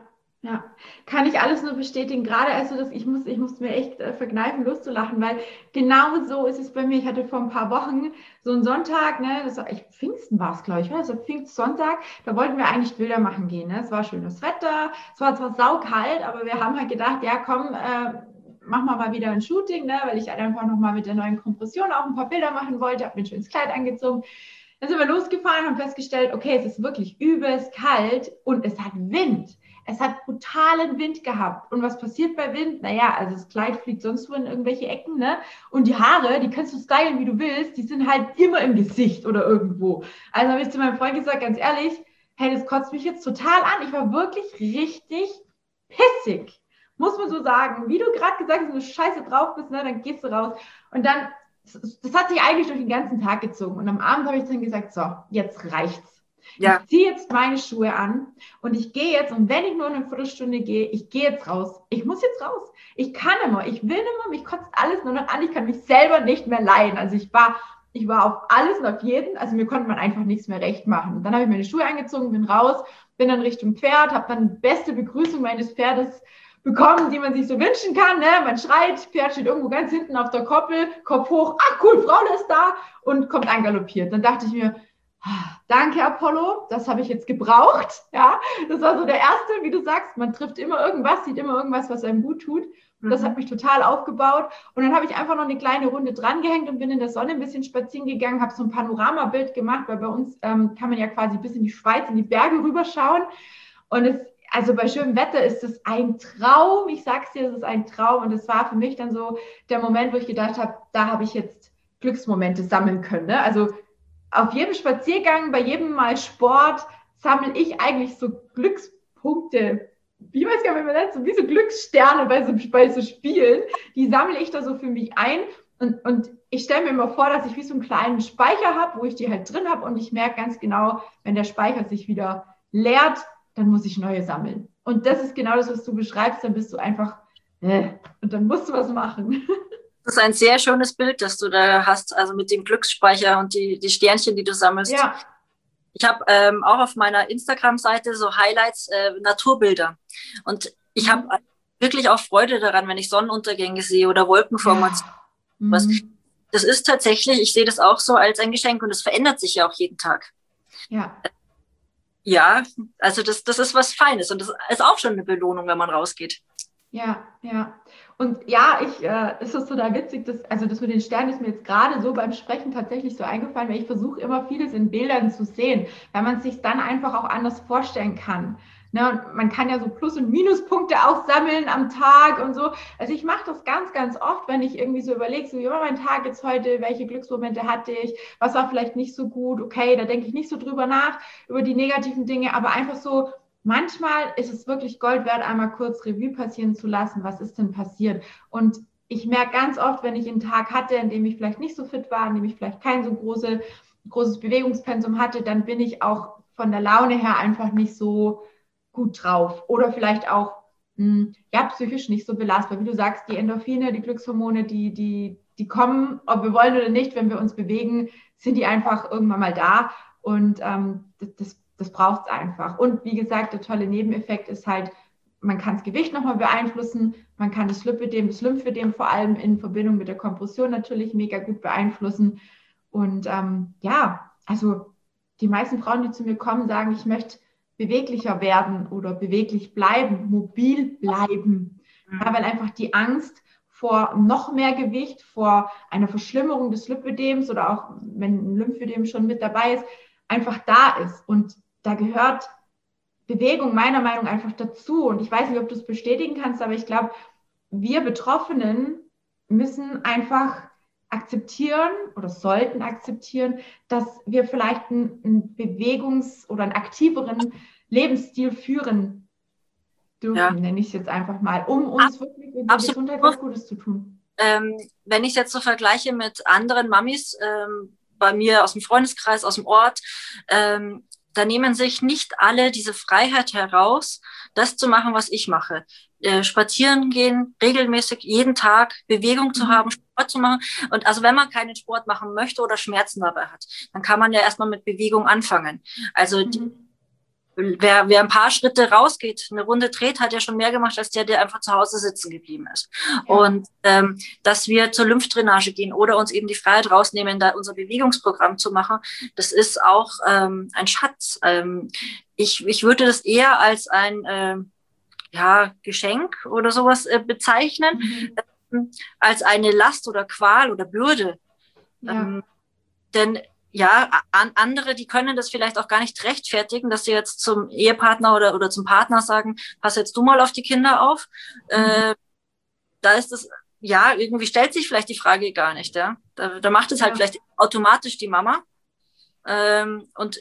kann ich alles nur bestätigen. Gerade also ich muss mir echt verkneifen, loszulachen, weil genau so ist es bei mir. Ich hatte vor ein paar Wochen so einen Sonntag, ne, Pfingsten war es, glaube ich, also Pfingstsonntag, da wollten wir eigentlich Bilder machen gehen. Ne? Es war schönes Wetter, es war zwar saukalt, aber wir haben halt gedacht, ja komm, machen wir mal wieder ein Shooting, ne, weil ich halt einfach nochmal mit der neuen Kompression auch ein paar Bilder machen wollte, habe mir ein schönes Kleid angezogen. Dann sind wir losgefahren und festgestellt, okay, es ist wirklich übelst kalt und es hat Wind. Es hat brutalen Wind gehabt. Und was passiert bei Wind? Naja, also das Kleid fliegt sonst wo in irgendwelche Ecken, ne? Und die Haare, die kannst du stylen, wie du willst, die sind halt immer im Gesicht oder irgendwo. Also habe ich zu meinem Freund gesagt, ganz ehrlich, hey, das kotzt mich jetzt total an. Ich war wirklich richtig pissig, muss man so sagen. Wie du gerade gesagt hast, wenn du scheiße drauf bist, ne, dann gehst du raus. Und dann, das hat sich eigentlich durch den ganzen Tag gezogen. Und am Abend habe ich dann gesagt, so, jetzt reicht's. Ja. Ich ziehe jetzt meine Schuhe an und ich gehe jetzt, und wenn ich nur eine Viertelstunde gehe, ich gehe jetzt raus. Ich muss jetzt raus. Ich kann immer, ich will immer, mich kotzt alles nur noch an. Ich kann mich selber nicht mehr leiden. Also ich war auf alles und auf jeden, also mir konnte man einfach nichts mehr recht machen. Und dann habe ich meine Schuhe angezogen, bin raus, bin dann Richtung Pferd, habe dann die beste Begrüßung meines Pferdes bekommen, die man sich so wünschen kann. Ne? Man schreit, Pferd steht irgendwo ganz hinten auf der Koppel, Kopf hoch, ach cool, Frau ist da und kommt angaloppiert. Dann dachte ich mir, danke, Apollo, das habe ich jetzt gebraucht. Ja, das war so der erste, wie du sagst, man trifft immer irgendwas, sieht immer irgendwas, was einem gut tut. Das hat mich total aufgebaut. Und dann habe ich einfach noch eine kleine Runde drangehängt und bin in der Sonne ein bisschen spazieren gegangen, habe so ein Panoramabild gemacht, weil bei uns kann man ja quasi bis in die Schweiz, in die Berge rüberschauen. Und also bei schönem Wetter ist es ein Traum. Ich sag's dir, es ist ein Traum. Und es war für mich dann so der Moment, wo ich gedacht habe, da habe ich jetzt Glücksmomente sammeln können. Ne? Also auf jedem Spaziergang, bei jedem Mal Sport, sammle ich eigentlich so Glückspunkte. Ich weiß gar nicht, wie man nennt, so wie so Glückssterne bei so Spielen. Die sammle ich da so für mich ein. Und ich stelle mir immer vor, dass ich wie so einen kleinen Speicher habe, wo ich die halt drin habe. Und ich merke ganz genau, wenn der Speicher sich wieder leert, dann muss ich neue sammeln. Und das ist genau das, was du beschreibst. Dann bist du einfach, und dann musst du was machen. Das ist ein sehr schönes Bild, das du da hast, also mit dem Glücksspeicher und die Sternchen, die du sammelst. Ja. Ich habe auch auf meiner Instagram-Seite so Highlights, Naturbilder. Und ich habe wirklich auch Freude daran, wenn ich Sonnenuntergänge sehe oder Wolkenformationen. Ja. Das ist tatsächlich, ich sehe das auch so als ein Geschenk und es verändert sich ja auch jeden Tag. Ja. Ja, also das ist was Feines und das ist auch schon eine Belohnung, wenn man rausgeht. Ja, ja. Und ja, es ist total witzig, das mit den Sternen ist mir jetzt gerade so beim Sprechen tatsächlich so eingefallen, weil ich versuche immer vieles in Bildern zu sehen, weil man es sich dann einfach auch anders vorstellen kann. Ne, und man kann ja so Plus- und Minuspunkte auch sammeln am Tag und so. Also ich mache das ganz, ganz oft, wenn ich irgendwie so überlege, so wie war mein Tag jetzt heute, welche Glücksmomente hatte ich, was war vielleicht nicht so gut, okay, da denke ich nicht so drüber nach, über die negativen Dinge, aber einfach so, manchmal ist es wirklich Gold wert, einmal kurz Revue passieren zu lassen, was ist denn passiert. Und ich merke ganz oft, wenn ich einen Tag hatte, in dem ich vielleicht nicht so fit war, in dem ich vielleicht kein so großes Bewegungspensum hatte, dann bin ich auch von der Laune her einfach nicht so gut drauf. Oder vielleicht auch ja, psychisch nicht so belastbar. Wie du sagst, die Endorphine, die Glückshormone, die kommen, ob wir wollen oder nicht, wenn wir uns bewegen, sind die einfach irgendwann mal da. Und das braucht es einfach. Und wie gesagt, der tolle Nebeneffekt ist halt, man kann das Gewicht nochmal beeinflussen, man kann das Lymphödem vor allem in Verbindung mit der Kompression natürlich mega gut beeinflussen. Und ja, also die meisten Frauen, die zu mir kommen, sagen, ich möchte beweglicher werden oder beweglich bleiben, mobil bleiben. Ja, weil einfach die Angst vor noch mehr Gewicht, vor einer Verschlimmerung des Lymphödems oder auch wenn ein Lymphödem schon mit dabei ist, einfach da ist. Und da gehört Bewegung meiner Meinung nach einfach dazu. Und ich weiß nicht, ob du es bestätigen kannst, aber ich glaube, wir Betroffenen müssen einfach akzeptieren oder sollten akzeptieren, dass wir vielleicht einen oder einen aktiveren Lebensstil führen dürfen, Ja. nenne ich es jetzt einfach mal, um uns wirklich in der Gesundheit was Gutes zu tun. Wenn ich es jetzt so vergleiche mit anderen Mamis bei mir aus dem Freundeskreis, aus dem Ort, da nehmen sich nicht alle diese Freiheit heraus, das zu machen, was ich mache. Spazieren gehen, regelmäßig jeden Tag Bewegung zu haben, Sport zu machen. Und also wenn man keinen Sport machen möchte oder Schmerzen dabei hat, dann kann man ja erstmal mit Bewegung anfangen. Also wer ein paar Schritte rausgeht, eine Runde dreht, hat ja schon mehr gemacht, als der einfach zu Hause sitzen geblieben ist. Ja. Und dass wir zur Lymphdrainage gehen oder uns eben die Freiheit rausnehmen, da unser Bewegungsprogramm zu machen, das ist auch ein Schatz. Ich würde das eher als ein Geschenk oder sowas bezeichnen, als eine Last oder Qual oder Bürde. Ja. Denn ja, andere, die können das vielleicht auch gar nicht rechtfertigen, dass sie jetzt zum Ehepartner oder zum Partner sagen, pass jetzt du mal auf die Kinder auf. Da ist das, ja, irgendwie stellt sich vielleicht die Frage gar nicht. Ja? Da macht es halt vielleicht automatisch die Mama. Und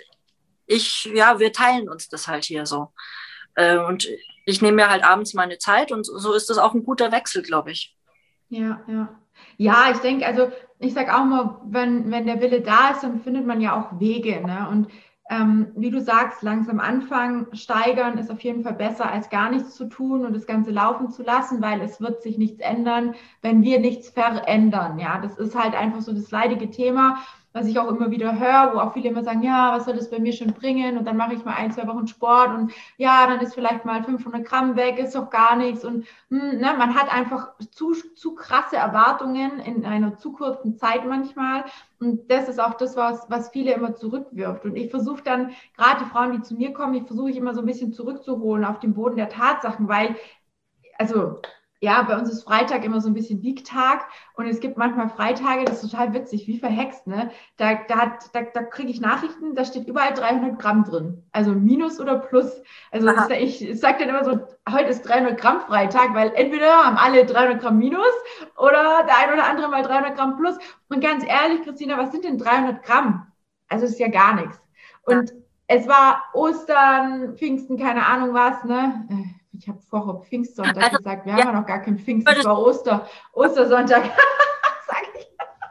wir teilen uns das halt hier so. Und ich nehme mir halt abends meine Zeit und so ist das auch ein guter Wechsel, glaube ich. Ja, ja. Ja, ich denke, also ich sage auch mal, wenn der Wille da ist, dann findet man ja auch Wege. Ne? Und wie du sagst, langsam anfangen, steigern ist auf jeden Fall besser, als gar nichts zu tun und das Ganze laufen zu lassen, weil es wird sich nichts ändern, wenn wir nichts verändern. Ja, das ist halt einfach so das leidige Thema, was ich auch immer wieder höre, wo auch viele immer sagen, ja, was soll das bei mir schon bringen? Und dann mache ich mal 1-2 Wochen Sport und ja, dann ist vielleicht mal 500 Gramm weg, ist doch gar nichts. Und man hat einfach zu krasse Erwartungen in einer zu kurzen Zeit manchmal. Und das ist auch das, was viele immer zurückwirft. Und ich versuche dann, gerade die Frauen, die zu mir kommen, ich versuche immer so ein bisschen zurückzuholen auf den Boden der Tatsachen, weil, also ja, bei uns ist Freitag immer so ein bisschen Wiektag und es gibt manchmal Freitage, das ist total witzig, wie verhext, ne? Da kriege ich Nachrichten, da steht überall 300 Gramm drin, also Minus oder Plus. Also ich sage dann immer so, heute ist 300 Gramm Freitag, weil entweder haben alle 300 Gramm Minus oder der ein oder andere mal 300 Gramm Plus. Und ganz ehrlich, Christina, was sind denn 300 Gramm? Also ist ja gar nichts. Und es war Ostern, Pfingsten, keine Ahnung was, ne? Ich habe vorher Pfingstsonntag gesagt, wir haben ja noch gar keinen Pfingsten, es war Ostersonntag. Sag ich.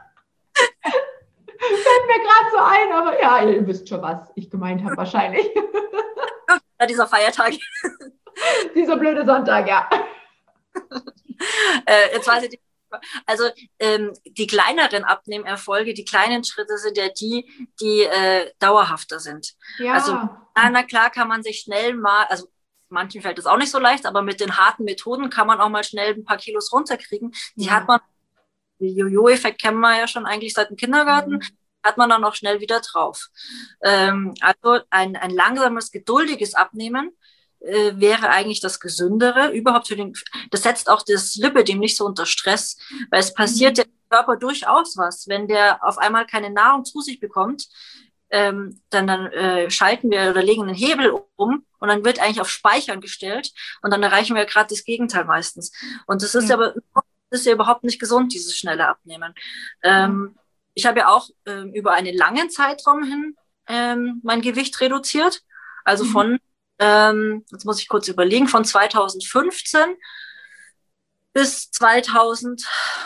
Fällt mir gerade so ein, aber ja, ihr wisst schon, was ich gemeint habe wahrscheinlich. Ja, dieser Feiertag. Dieser blöde Sonntag, ja. Jetzt weiß ich, Also die kleineren Abnehmerfolge, die kleinen Schritte sind ja die dauerhafter sind. Ja. Also na klar kann man sich schnell mal, also manchen fällt es auch nicht so leicht, aber mit den harten Methoden kann man auch mal schnell ein paar Kilos runterkriegen. Die hat man, den Jojo-Effekt kennen wir ja schon eigentlich seit dem Kindergarten, hat man dann auch schnell wieder drauf. Also ein langsames, geduldiges Abnehmen wäre eigentlich das Gesündere, überhaupt das setzt auch das Lipidem nicht so unter Stress, weil es passiert dem Körper durchaus was, wenn der auf einmal keine Nahrung zu sich bekommt, dann schalten wir oder legen einen Hebel um und dann wird eigentlich auf Speichern gestellt und dann erreichen wir gerade das Gegenteil meistens. Und das ist aber überhaupt nicht gesund, dieses schnelle Abnehmen. Ich habe ja auch über einen langen Zeitraum hin mein Gewicht reduziert, also von jetzt muss ich kurz überlegen, von 2015 bis 2017,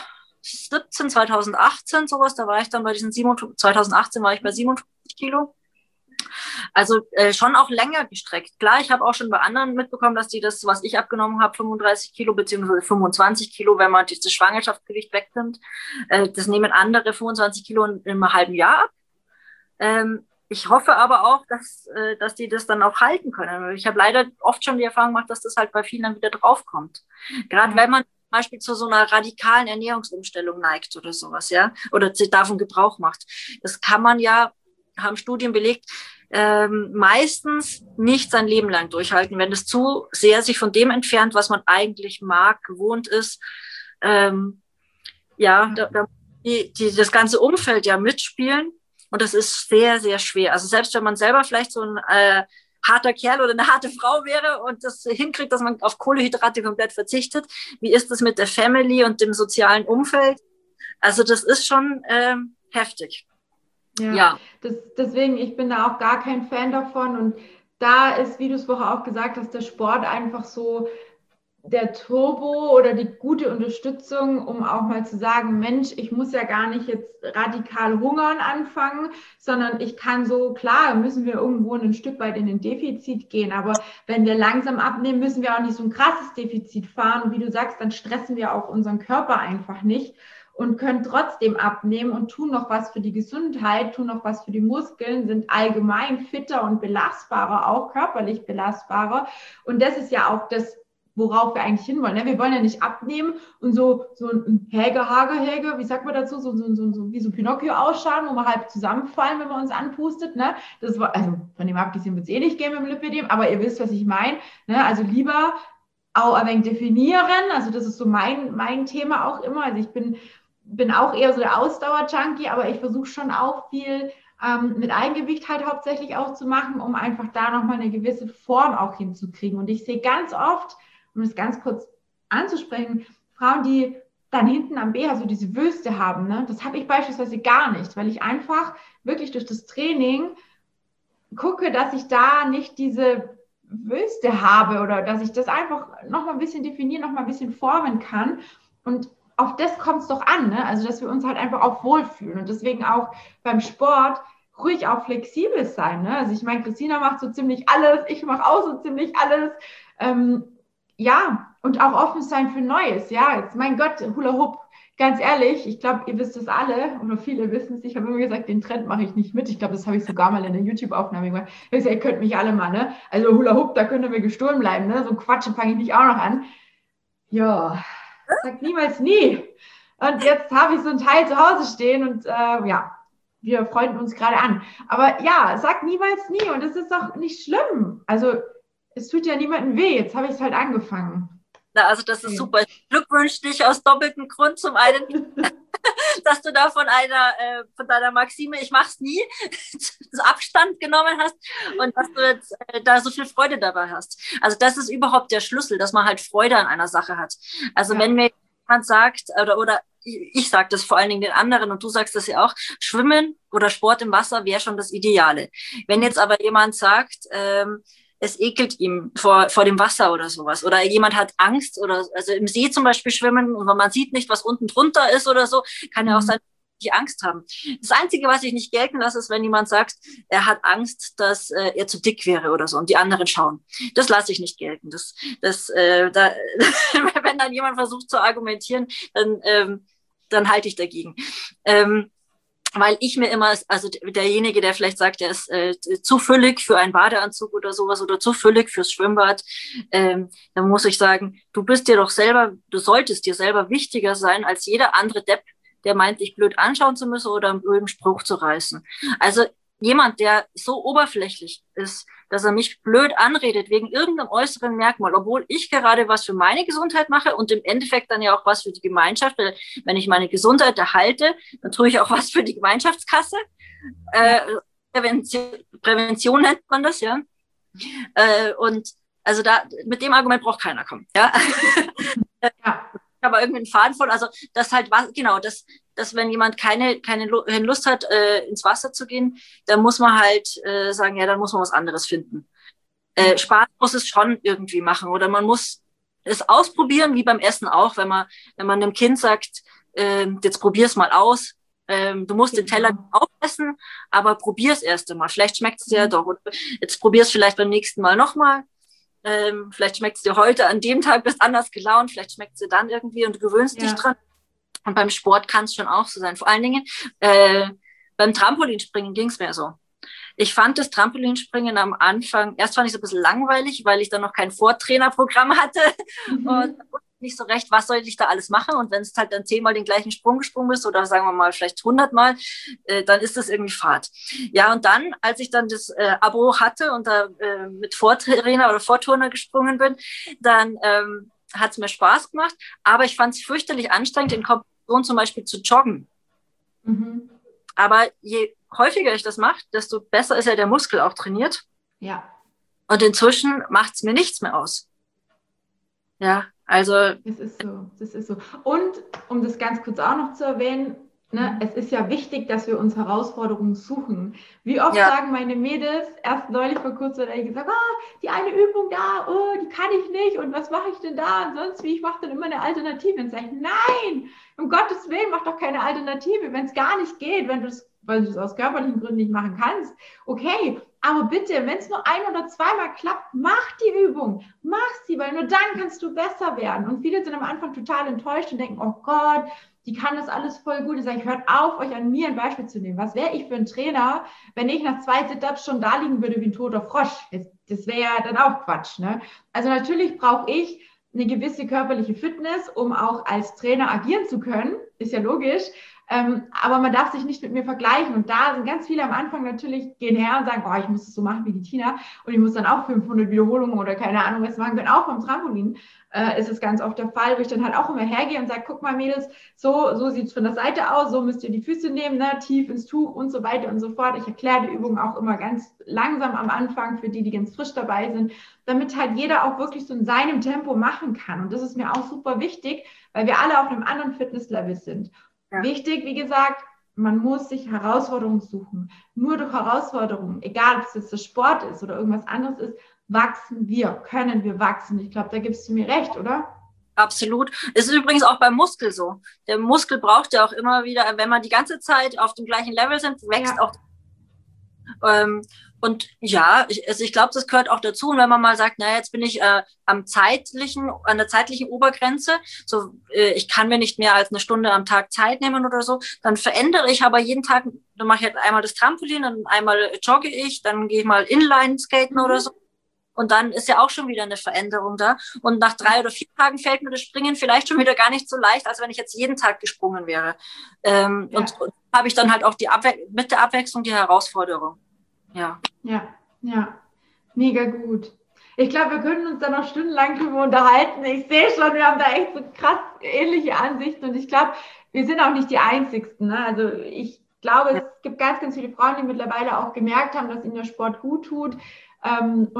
2018 sowas, da war ich dann bei diesen 2018 war ich bei 57 Kilo. Also schon auch länger gestreckt. Klar, ich habe auch schon bei anderen mitbekommen, dass die das, was ich abgenommen habe, 35 Kilo beziehungsweise 25 Kilo, wenn man das Schwangerschaftsgewicht wegnimmt, das nehmen andere 25 Kilo in einem halben Jahr ab. Ich hoffe aber auch, dass die das dann auch halten können. Ich habe leider oft schon die Erfahrung gemacht, dass das halt bei vielen dann wieder draufkommt. Gerade wenn man zum Beispiel zu so einer radikalen Ernährungsumstellung neigt oder sowas, ja, oder davon Gebrauch macht. Das kann man ja, haben Studien belegt, meistens nicht sein Leben lang durchhalten, wenn es zu sehr sich von dem entfernt, was man eigentlich mag, gewohnt ist. Da das ganze Umfeld ja mitspielen. Und das ist sehr, sehr schwer. Also selbst wenn man selber vielleicht so ein harter Kerl oder eine harte Frau wäre und das hinkriegt, dass man auf Kohlenhydrate komplett verzichtet, wie ist das mit der Family und dem sozialen Umfeld? Also das ist schon heftig. Ja. Deswegen, ich bin da auch gar kein Fan davon. Und da ist, wie du es vorher auch gesagt hast, der Sport einfach so der Turbo oder die gute Unterstützung, um auch mal zu sagen, Mensch, ich muss ja gar nicht jetzt radikal hungern anfangen, sondern ich kann so, klar, müssen wir irgendwo ein Stück weit in den Defizit gehen, aber wenn wir langsam abnehmen, müssen wir auch nicht so ein krasses Defizit fahren und wie du sagst, dann stressen wir auch unseren Körper einfach nicht und können trotzdem abnehmen und tun noch was für die Gesundheit, tun noch was für die Muskeln, sind allgemein fitter und belastbarer, auch körperlich belastbarer und das ist ja auch das, worauf wir eigentlich hinwollen. Ne? Wir wollen ja nicht abnehmen und so ein Häge, wie sagt man dazu, so wie so Pinocchio ausschauen, wo wir halb zusammenfallen, wenn man uns anpustet. Ne? Das war, also von dem abgesehen wird es eh nicht gehen mit dem Lipidem, aber ihr wisst, was ich meine. Ne? Also lieber auch ein wenig definieren, also das ist so mein Thema auch immer. Also ich bin auch eher so der Ausdauer-Junkie, aber ich versuche schon auch viel mit Eigengewicht halt hauptsächlich auch zu machen, um einfach da nochmal eine gewisse Form auch hinzukriegen. Und ich sehe ganz oft, um es ganz kurz anzusprechen, Frauen, die dann hinten am BH so diese Wülste haben, ne? Das habe ich beispielsweise gar nicht, weil ich einfach wirklich durch das Training gucke, dass ich da nicht diese Wülste habe oder dass ich das einfach nochmal ein bisschen definieren, nochmal ein bisschen formen kann. Und auf das kommt es doch an, ne? Also dass wir uns halt einfach auch wohlfühlen und deswegen auch beim Sport ruhig auch flexibel sein, ne? Also ich meine, Christina macht so ziemlich alles, ich mache auch so ziemlich alles, ja, und auch offen sein für Neues. Ja, jetzt, mein Gott, Hula Hoop, ganz ehrlich, ich glaube, ihr wisst es alle, oder viele wissen es. Ich habe immer gesagt, den Trend mache ich nicht mit. Ich glaube, das habe ich sogar mal in der YouTube-Aufnahme gemacht. Ich habe gesagt, ihr könnt mich alle mal, ne? Also Hula Hoop, da könnt ihr mir gestohlen bleiben, ne? So Quatsch fange ich nicht auch noch an. Ja, sag niemals nie. Und jetzt habe ich so ein Teil zu Hause stehen und ja, wir freunden uns gerade an. Aber ja, sag niemals nie und es ist doch nicht schlimm. Also es tut ja niemandem weh. Jetzt habe ich es halt angefangen. Na, also das ist super. Ich glückwünsche dich aus doppeltem Grund. Zum einen, dass du da von deiner Maxime, ich mach's nie, Abstand genommen hast und dass du jetzt da so viel Freude dabei hast. Also das ist überhaupt der Schlüssel, dass man halt Freude an einer Sache hat. Also wenn mir jemand sagt, oder ich sage das vor allen Dingen den anderen und du sagst das ja auch, Schwimmen oder Sport im Wasser wäre schon das Ideale. Wenn jetzt aber jemand sagt, es ekelt ihm vor dem Wasser oder sowas. Oder jemand hat Angst oder also im See zum Beispiel schwimmen und man sieht nicht, was unten drunter ist oder so, kann ja auch sein, die Angst haben. Das Einzige, was ich nicht gelten lasse, ist, wenn jemand sagt, er hat Angst, dass er zu dick wäre oder so und die anderen schauen. Das lasse ich nicht gelten. Wenn dann jemand versucht zu argumentieren, dann halte ich dagegen. Weil ich mir immer, also derjenige, der vielleicht sagt, er ist zu füllig für einen Badeanzug oder sowas oder zu füllig fürs Schwimmbad, dann muss ich sagen, du solltest dir selber wichtiger sein als jeder andere Depp, der meint, dich blöd anschauen zu müssen oder einen blöden Spruch zu reißen. Also jemand, der so oberflächlich ist, dass er mich blöd anredet wegen irgendeinem äußeren Merkmal, obwohl ich gerade was für meine Gesundheit mache und im Endeffekt dann ja auch was für die Gemeinschaft, weil wenn ich meine Gesundheit erhalte, dann tue ich auch was für die Gemeinschaftskasse. Prävention nennt man das, ja. Und also mit dem Argument braucht keiner kommen, ja. Ja. Aber irgendwie einen Faden voll, also das halt, genau, dass wenn jemand keine Lust hat, ins Wasser zu gehen, dann muss man halt sagen, ja, dann muss man was anderes finden. Spaß muss es schon irgendwie machen oder man muss es ausprobieren, wie beim Essen auch, wenn man einem Kind sagt, jetzt probier's mal aus, du musst den Teller aufessen, aber probier's erst einmal, vielleicht schmeckt es dir ja doch, jetzt probier's vielleicht beim nächsten Mal nochmal. Vielleicht schmeckt es dir heute an dem Tag, bist anders gelaunt, vielleicht schmeckt es dir dann irgendwie und du gewöhnst dich dran. Und beim Sport kann es schon auch so sein. Vor allen Dingen beim Trampolinspringen ging es mir so. Ich fand das Trampolinspringen am Anfang, erst fand ich es ein bisschen langweilig, weil ich dann noch kein Vortrainerprogramm hatte und nicht so recht, was soll ich da alles machen und wenn es halt dann 10-mal den gleichen Sprung gesprungen bist oder sagen wir mal vielleicht 100-mal, dann ist das irgendwie Fahrt. Ja, und dann, als ich dann das Abo hatte und da mit Vortrainer oder Vorturner gesprungen bin, dann hat es mir Spaß gemacht, aber ich fand es fürchterlich anstrengend, in Kombination zum Beispiel zu joggen. Mhm. Aber je häufiger ich das mache, desto besser ist ja der Muskel auch trainiert. Ja. Und inzwischen macht es mir nichts mehr aus. Ja, also. Das ist so. Und um das ganz kurz auch noch zu erwähnen, ne, es ist ja wichtig, dass wir uns Herausforderungen suchen. Wie oft sagen meine Mädels, erst neulich vor kurzem hat ich gesagt, die eine Übung da, die kann ich nicht und was mache ich denn da und sonst wie, ich mache dann immer eine Alternative. Und sage ich, nein, um Gottes Willen, mach doch keine Alternative, wenn es gar nicht geht, weil du es aus körperlichen Gründen nicht machen kannst, okay, aber bitte, wenn es nur 1- oder 2-mal klappt, mach die Übung, mach sie, weil nur dann kannst du besser werden. Und viele sind am Anfang total enttäuscht und denken, oh Gott, die kann das alles voll gut. Ich sage, hört auf, euch an mir ein Beispiel zu nehmen. Was wäre ich für ein Trainer, wenn ich nach 2 Sit-Ups schon da liegen würde wie ein toter Frosch? Das wäre ja dann auch Quatsch, ne? Also natürlich brauche ich eine gewisse körperliche Fitness, um auch als Trainer agieren zu können, ist ja logisch. Aber man darf sich nicht mit mir vergleichen. Und da sind ganz viele am Anfang natürlich, gehen her und sagen, ich muss es so machen wie die Tina und ich muss dann auch 500 Wiederholungen oder keine Ahnung was machen können. Auch beim Trampolin ist es ganz oft der Fall, wo ich dann halt auch immer hergehe und sage, guck mal Mädels, so sieht es von der Seite aus, so müsst ihr die Füße nehmen, ne, tief ins Tuch und so weiter und so fort. Ich erkläre die Übung auch immer ganz langsam am Anfang für die ganz frisch dabei sind, damit halt jeder auch wirklich so in seinem Tempo machen kann. Und das ist mir auch super wichtig, weil wir alle auf einem anderen Fitnesslevel sind. Ja. Wichtig, wie gesagt, man muss sich Herausforderungen suchen. Nur durch Herausforderungen, egal ob es jetzt der Sport ist oder irgendwas anderes ist, können wir wachsen. Ich glaube, da gibst du mir recht, oder? Absolut. Es ist übrigens auch beim Muskel so. Der Muskel braucht ja auch immer wieder, wenn man die ganze Zeit auf dem gleichen Level sind, wächst auch. Und ja, ich glaube, das gehört auch dazu. Und wenn man mal sagt, jetzt bin ich an der zeitlichen Obergrenze, so ich kann mir nicht mehr als 1 Stunde am Tag Zeit nehmen oder so, dann verändere ich aber jeden Tag, dann mache ich halt einmal das Trampolin, dann einmal jogge ich, dann gehe ich mal Inline-Skaten oder so. Und dann ist ja auch schon wieder eine Veränderung da. Und nach 3 oder 4 Tagen fällt mir das Springen vielleicht schon wieder gar nicht so leicht, als wenn ich jetzt jeden Tag gesprungen wäre. Und habe ich dann halt auch mit der Abwechslung die Herausforderung. Ja. Ja. Mega gut. Ich glaube, wir können uns da noch stundenlang drüber unterhalten. Ich sehe schon, wir haben da echt so krass ähnliche Ansichten. Und ich glaube, wir sind auch nicht die Einzigsten. Ne? Also ich glaube, es gibt ganz, ganz viele Frauen, die mittlerweile auch gemerkt haben, dass ihnen der Sport gut tut. Und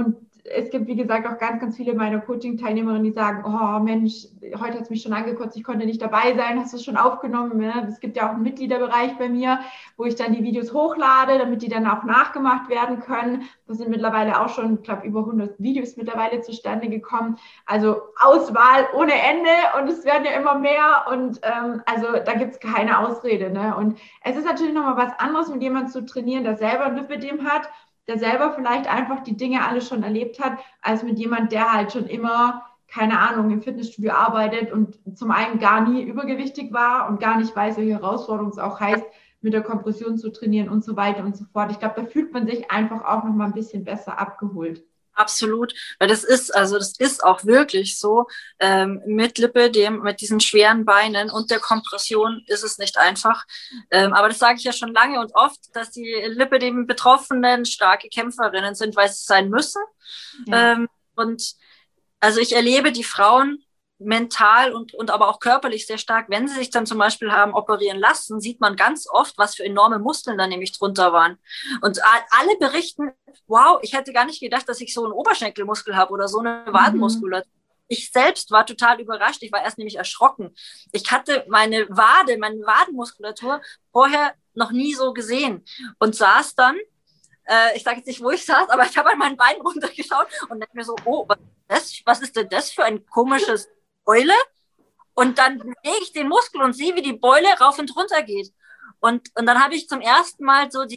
es gibt, wie gesagt, auch ganz, ganz viele meiner Coaching-Teilnehmerinnen, die sagen, oh Mensch, heute hat es mich schon angekotzt, ich konnte nicht dabei sein, hast du es schon aufgenommen? Ja? Es gibt ja auch einen Mitgliederbereich bei mir, wo ich dann die Videos hochlade, damit die dann auch nachgemacht werden können. Da sind mittlerweile auch schon, ich glaube, über 100 Videos mittlerweile zustande gekommen. Also Auswahl ohne Ende und es werden ja immer mehr und also da gibt es keine Ausrede. Ne? Und es ist natürlich nochmal was anderes, mit jemandem zu trainieren, der selber ein Lipödem hat, der selber vielleicht einfach die Dinge alle schon erlebt hat, als mit jemand, der halt schon immer, keine Ahnung, im Fitnessstudio arbeitet und zum einen gar nie übergewichtig war und gar nicht weiß, welche Herausforderung es auch heißt, mit der Kompression zu trainieren und so weiter und so fort. Ich glaube, da fühlt man sich einfach auch noch mal ein bisschen besser abgeholt. Absolut, weil das ist auch wirklich so, mit Lipödem, mit diesen schweren Beinen und der Kompression ist es nicht einfach. Aber das sage ich ja schon lange und oft, dass die Lipödem-Betroffenen starke Kämpferinnen sind, weil sie sein müssen. Ja. Und also ich erlebe die Frauen mental und aber auch körperlich sehr stark. Wenn sie sich dann zum Beispiel haben operieren lassen, sieht man ganz oft, was für enorme Muskeln da nämlich drunter waren. Und alle berichten, wow, ich hätte gar nicht gedacht, dass ich so einen Oberschenkelmuskel habe oder so eine Wadenmuskulatur. Ich selbst war total überrascht. Ich war erst nämlich erschrocken. Ich hatte meine Wadenmuskulatur vorher noch nie so gesehen und saß dann, ich sage jetzt nicht, wo ich saß, aber ich habe an meinen Beinen runtergeschaut und dachte mir so, oh, was ist denn das für ein komisches Beule? Und dann bewege ich den Muskel und sehe, wie die Beule rauf und runter geht. Und dann habe ich zum ersten Mal so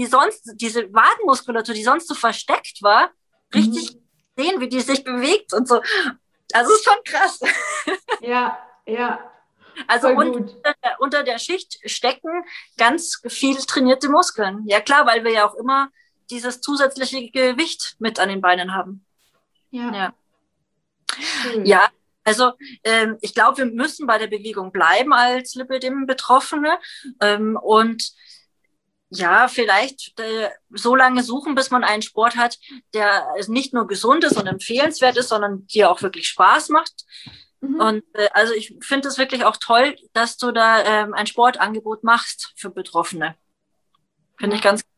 diese Wadenmuskulatur, die sonst so versteckt war, richtig sehen, wie die sich bewegt und so. Also ist schon krass. Ja, ja. Also unter der Schicht stecken ganz viel trainierte Muskeln. Ja klar, weil wir ja auch immer dieses zusätzliche Gewicht mit an den Beinen haben. Ja. Ja, also ich glaube, wir müssen bei der Bewegung bleiben als Lipödem-Betroffene und ja, vielleicht so lange suchen, bis man einen Sport hat, der nicht nur gesund ist und empfehlenswert ist, sondern dir auch wirklich Spaß macht. Und also ich finde es wirklich auch toll, dass du da ein Sportangebot machst für Betroffene. Finde ich ganz.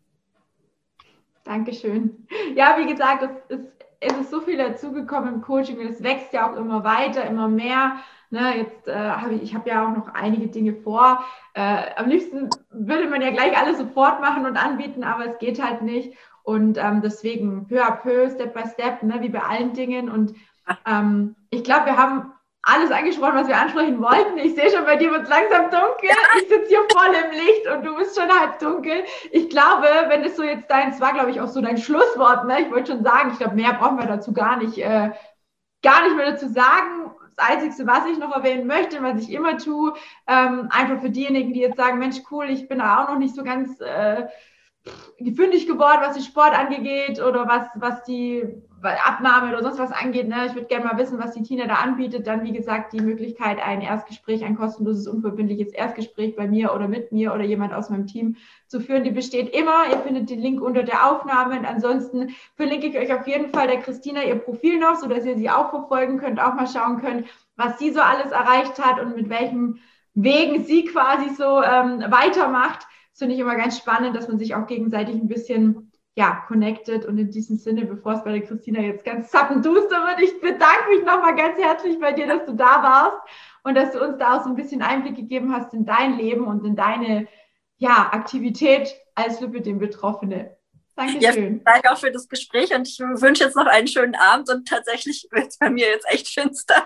Dankeschön. Ja, wie gesagt, es ist so viel dazugekommen im Coaching und es wächst ja auch immer weiter, immer mehr. Ne, jetzt ich habe ja auch noch einige Dinge vor. Am liebsten würde man ja gleich alles sofort machen und anbieten, aber es geht halt nicht. Und deswegen peu à peu, Step by Step, ne, wie bei allen Dingen. Und ich glaube, wir haben alles angesprochen, was wir ansprechen wollten. Ich sehe schon, bei dir wird es langsam dunkel. Ich sitze hier voll im Licht und du bist schon halb dunkel. Ich glaube, wenn es so jetzt es war, glaube ich, auch so dein Schlusswort. Ne? Ich wollte schon sagen, ich glaube, mehr brauchen wir dazu gar nicht mehr dazu sagen. Das Einzige, was ich noch erwähnen möchte, was ich immer tue, einfach für diejenigen, die jetzt sagen, Mensch, cool, ich bin da auch noch nicht so ganz fündig geworden, was den Sport angeht oder was die Abnahme oder sonst was angeht. Ne? Ich würde gerne mal wissen, was die Tina da anbietet. Dann, wie gesagt, die Möglichkeit, ein Erstgespräch, ein kostenloses, unverbindliches Erstgespräch bei mir oder mit mir oder jemand aus meinem Team zu führen. Die besteht immer. Ihr findet den Link unter der Aufnahme. Und ansonsten verlinke ich euch auf jeden Fall der Christina ihr Profil noch, sodass ihr sie auch verfolgen könnt, auch mal schauen könnt, was sie so alles erreicht hat und mit welchen Wegen sie quasi so weitermacht. Das finde ich immer ganz spannend, dass man sich auch gegenseitig ein bisschen connected. Und in diesem Sinne, bevor es bei der Christina jetzt ganz zappenduster wird, ich bedanke mich nochmal ganz herzlich bei dir, dass du da warst und dass du uns da auch so ein bisschen Einblick gegeben hast in dein Leben und in deine Aktivität als Lipödem-Betroffene. Dankeschön. Ja, danke auch für das Gespräch und ich wünsche jetzt noch einen schönen Abend und tatsächlich wird es bei mir jetzt echt finster.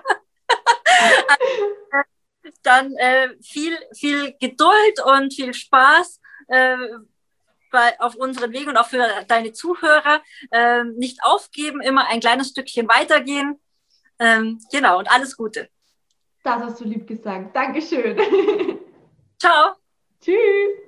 Dann viel Geduld und viel Spaß auf unseren Weg und auch für deine Zuhörer. Nicht aufgeben, immer ein kleines Stückchen weitergehen. Genau, und alles Gute. Das hast du lieb gesagt. Dankeschön. Ciao. Tschüss.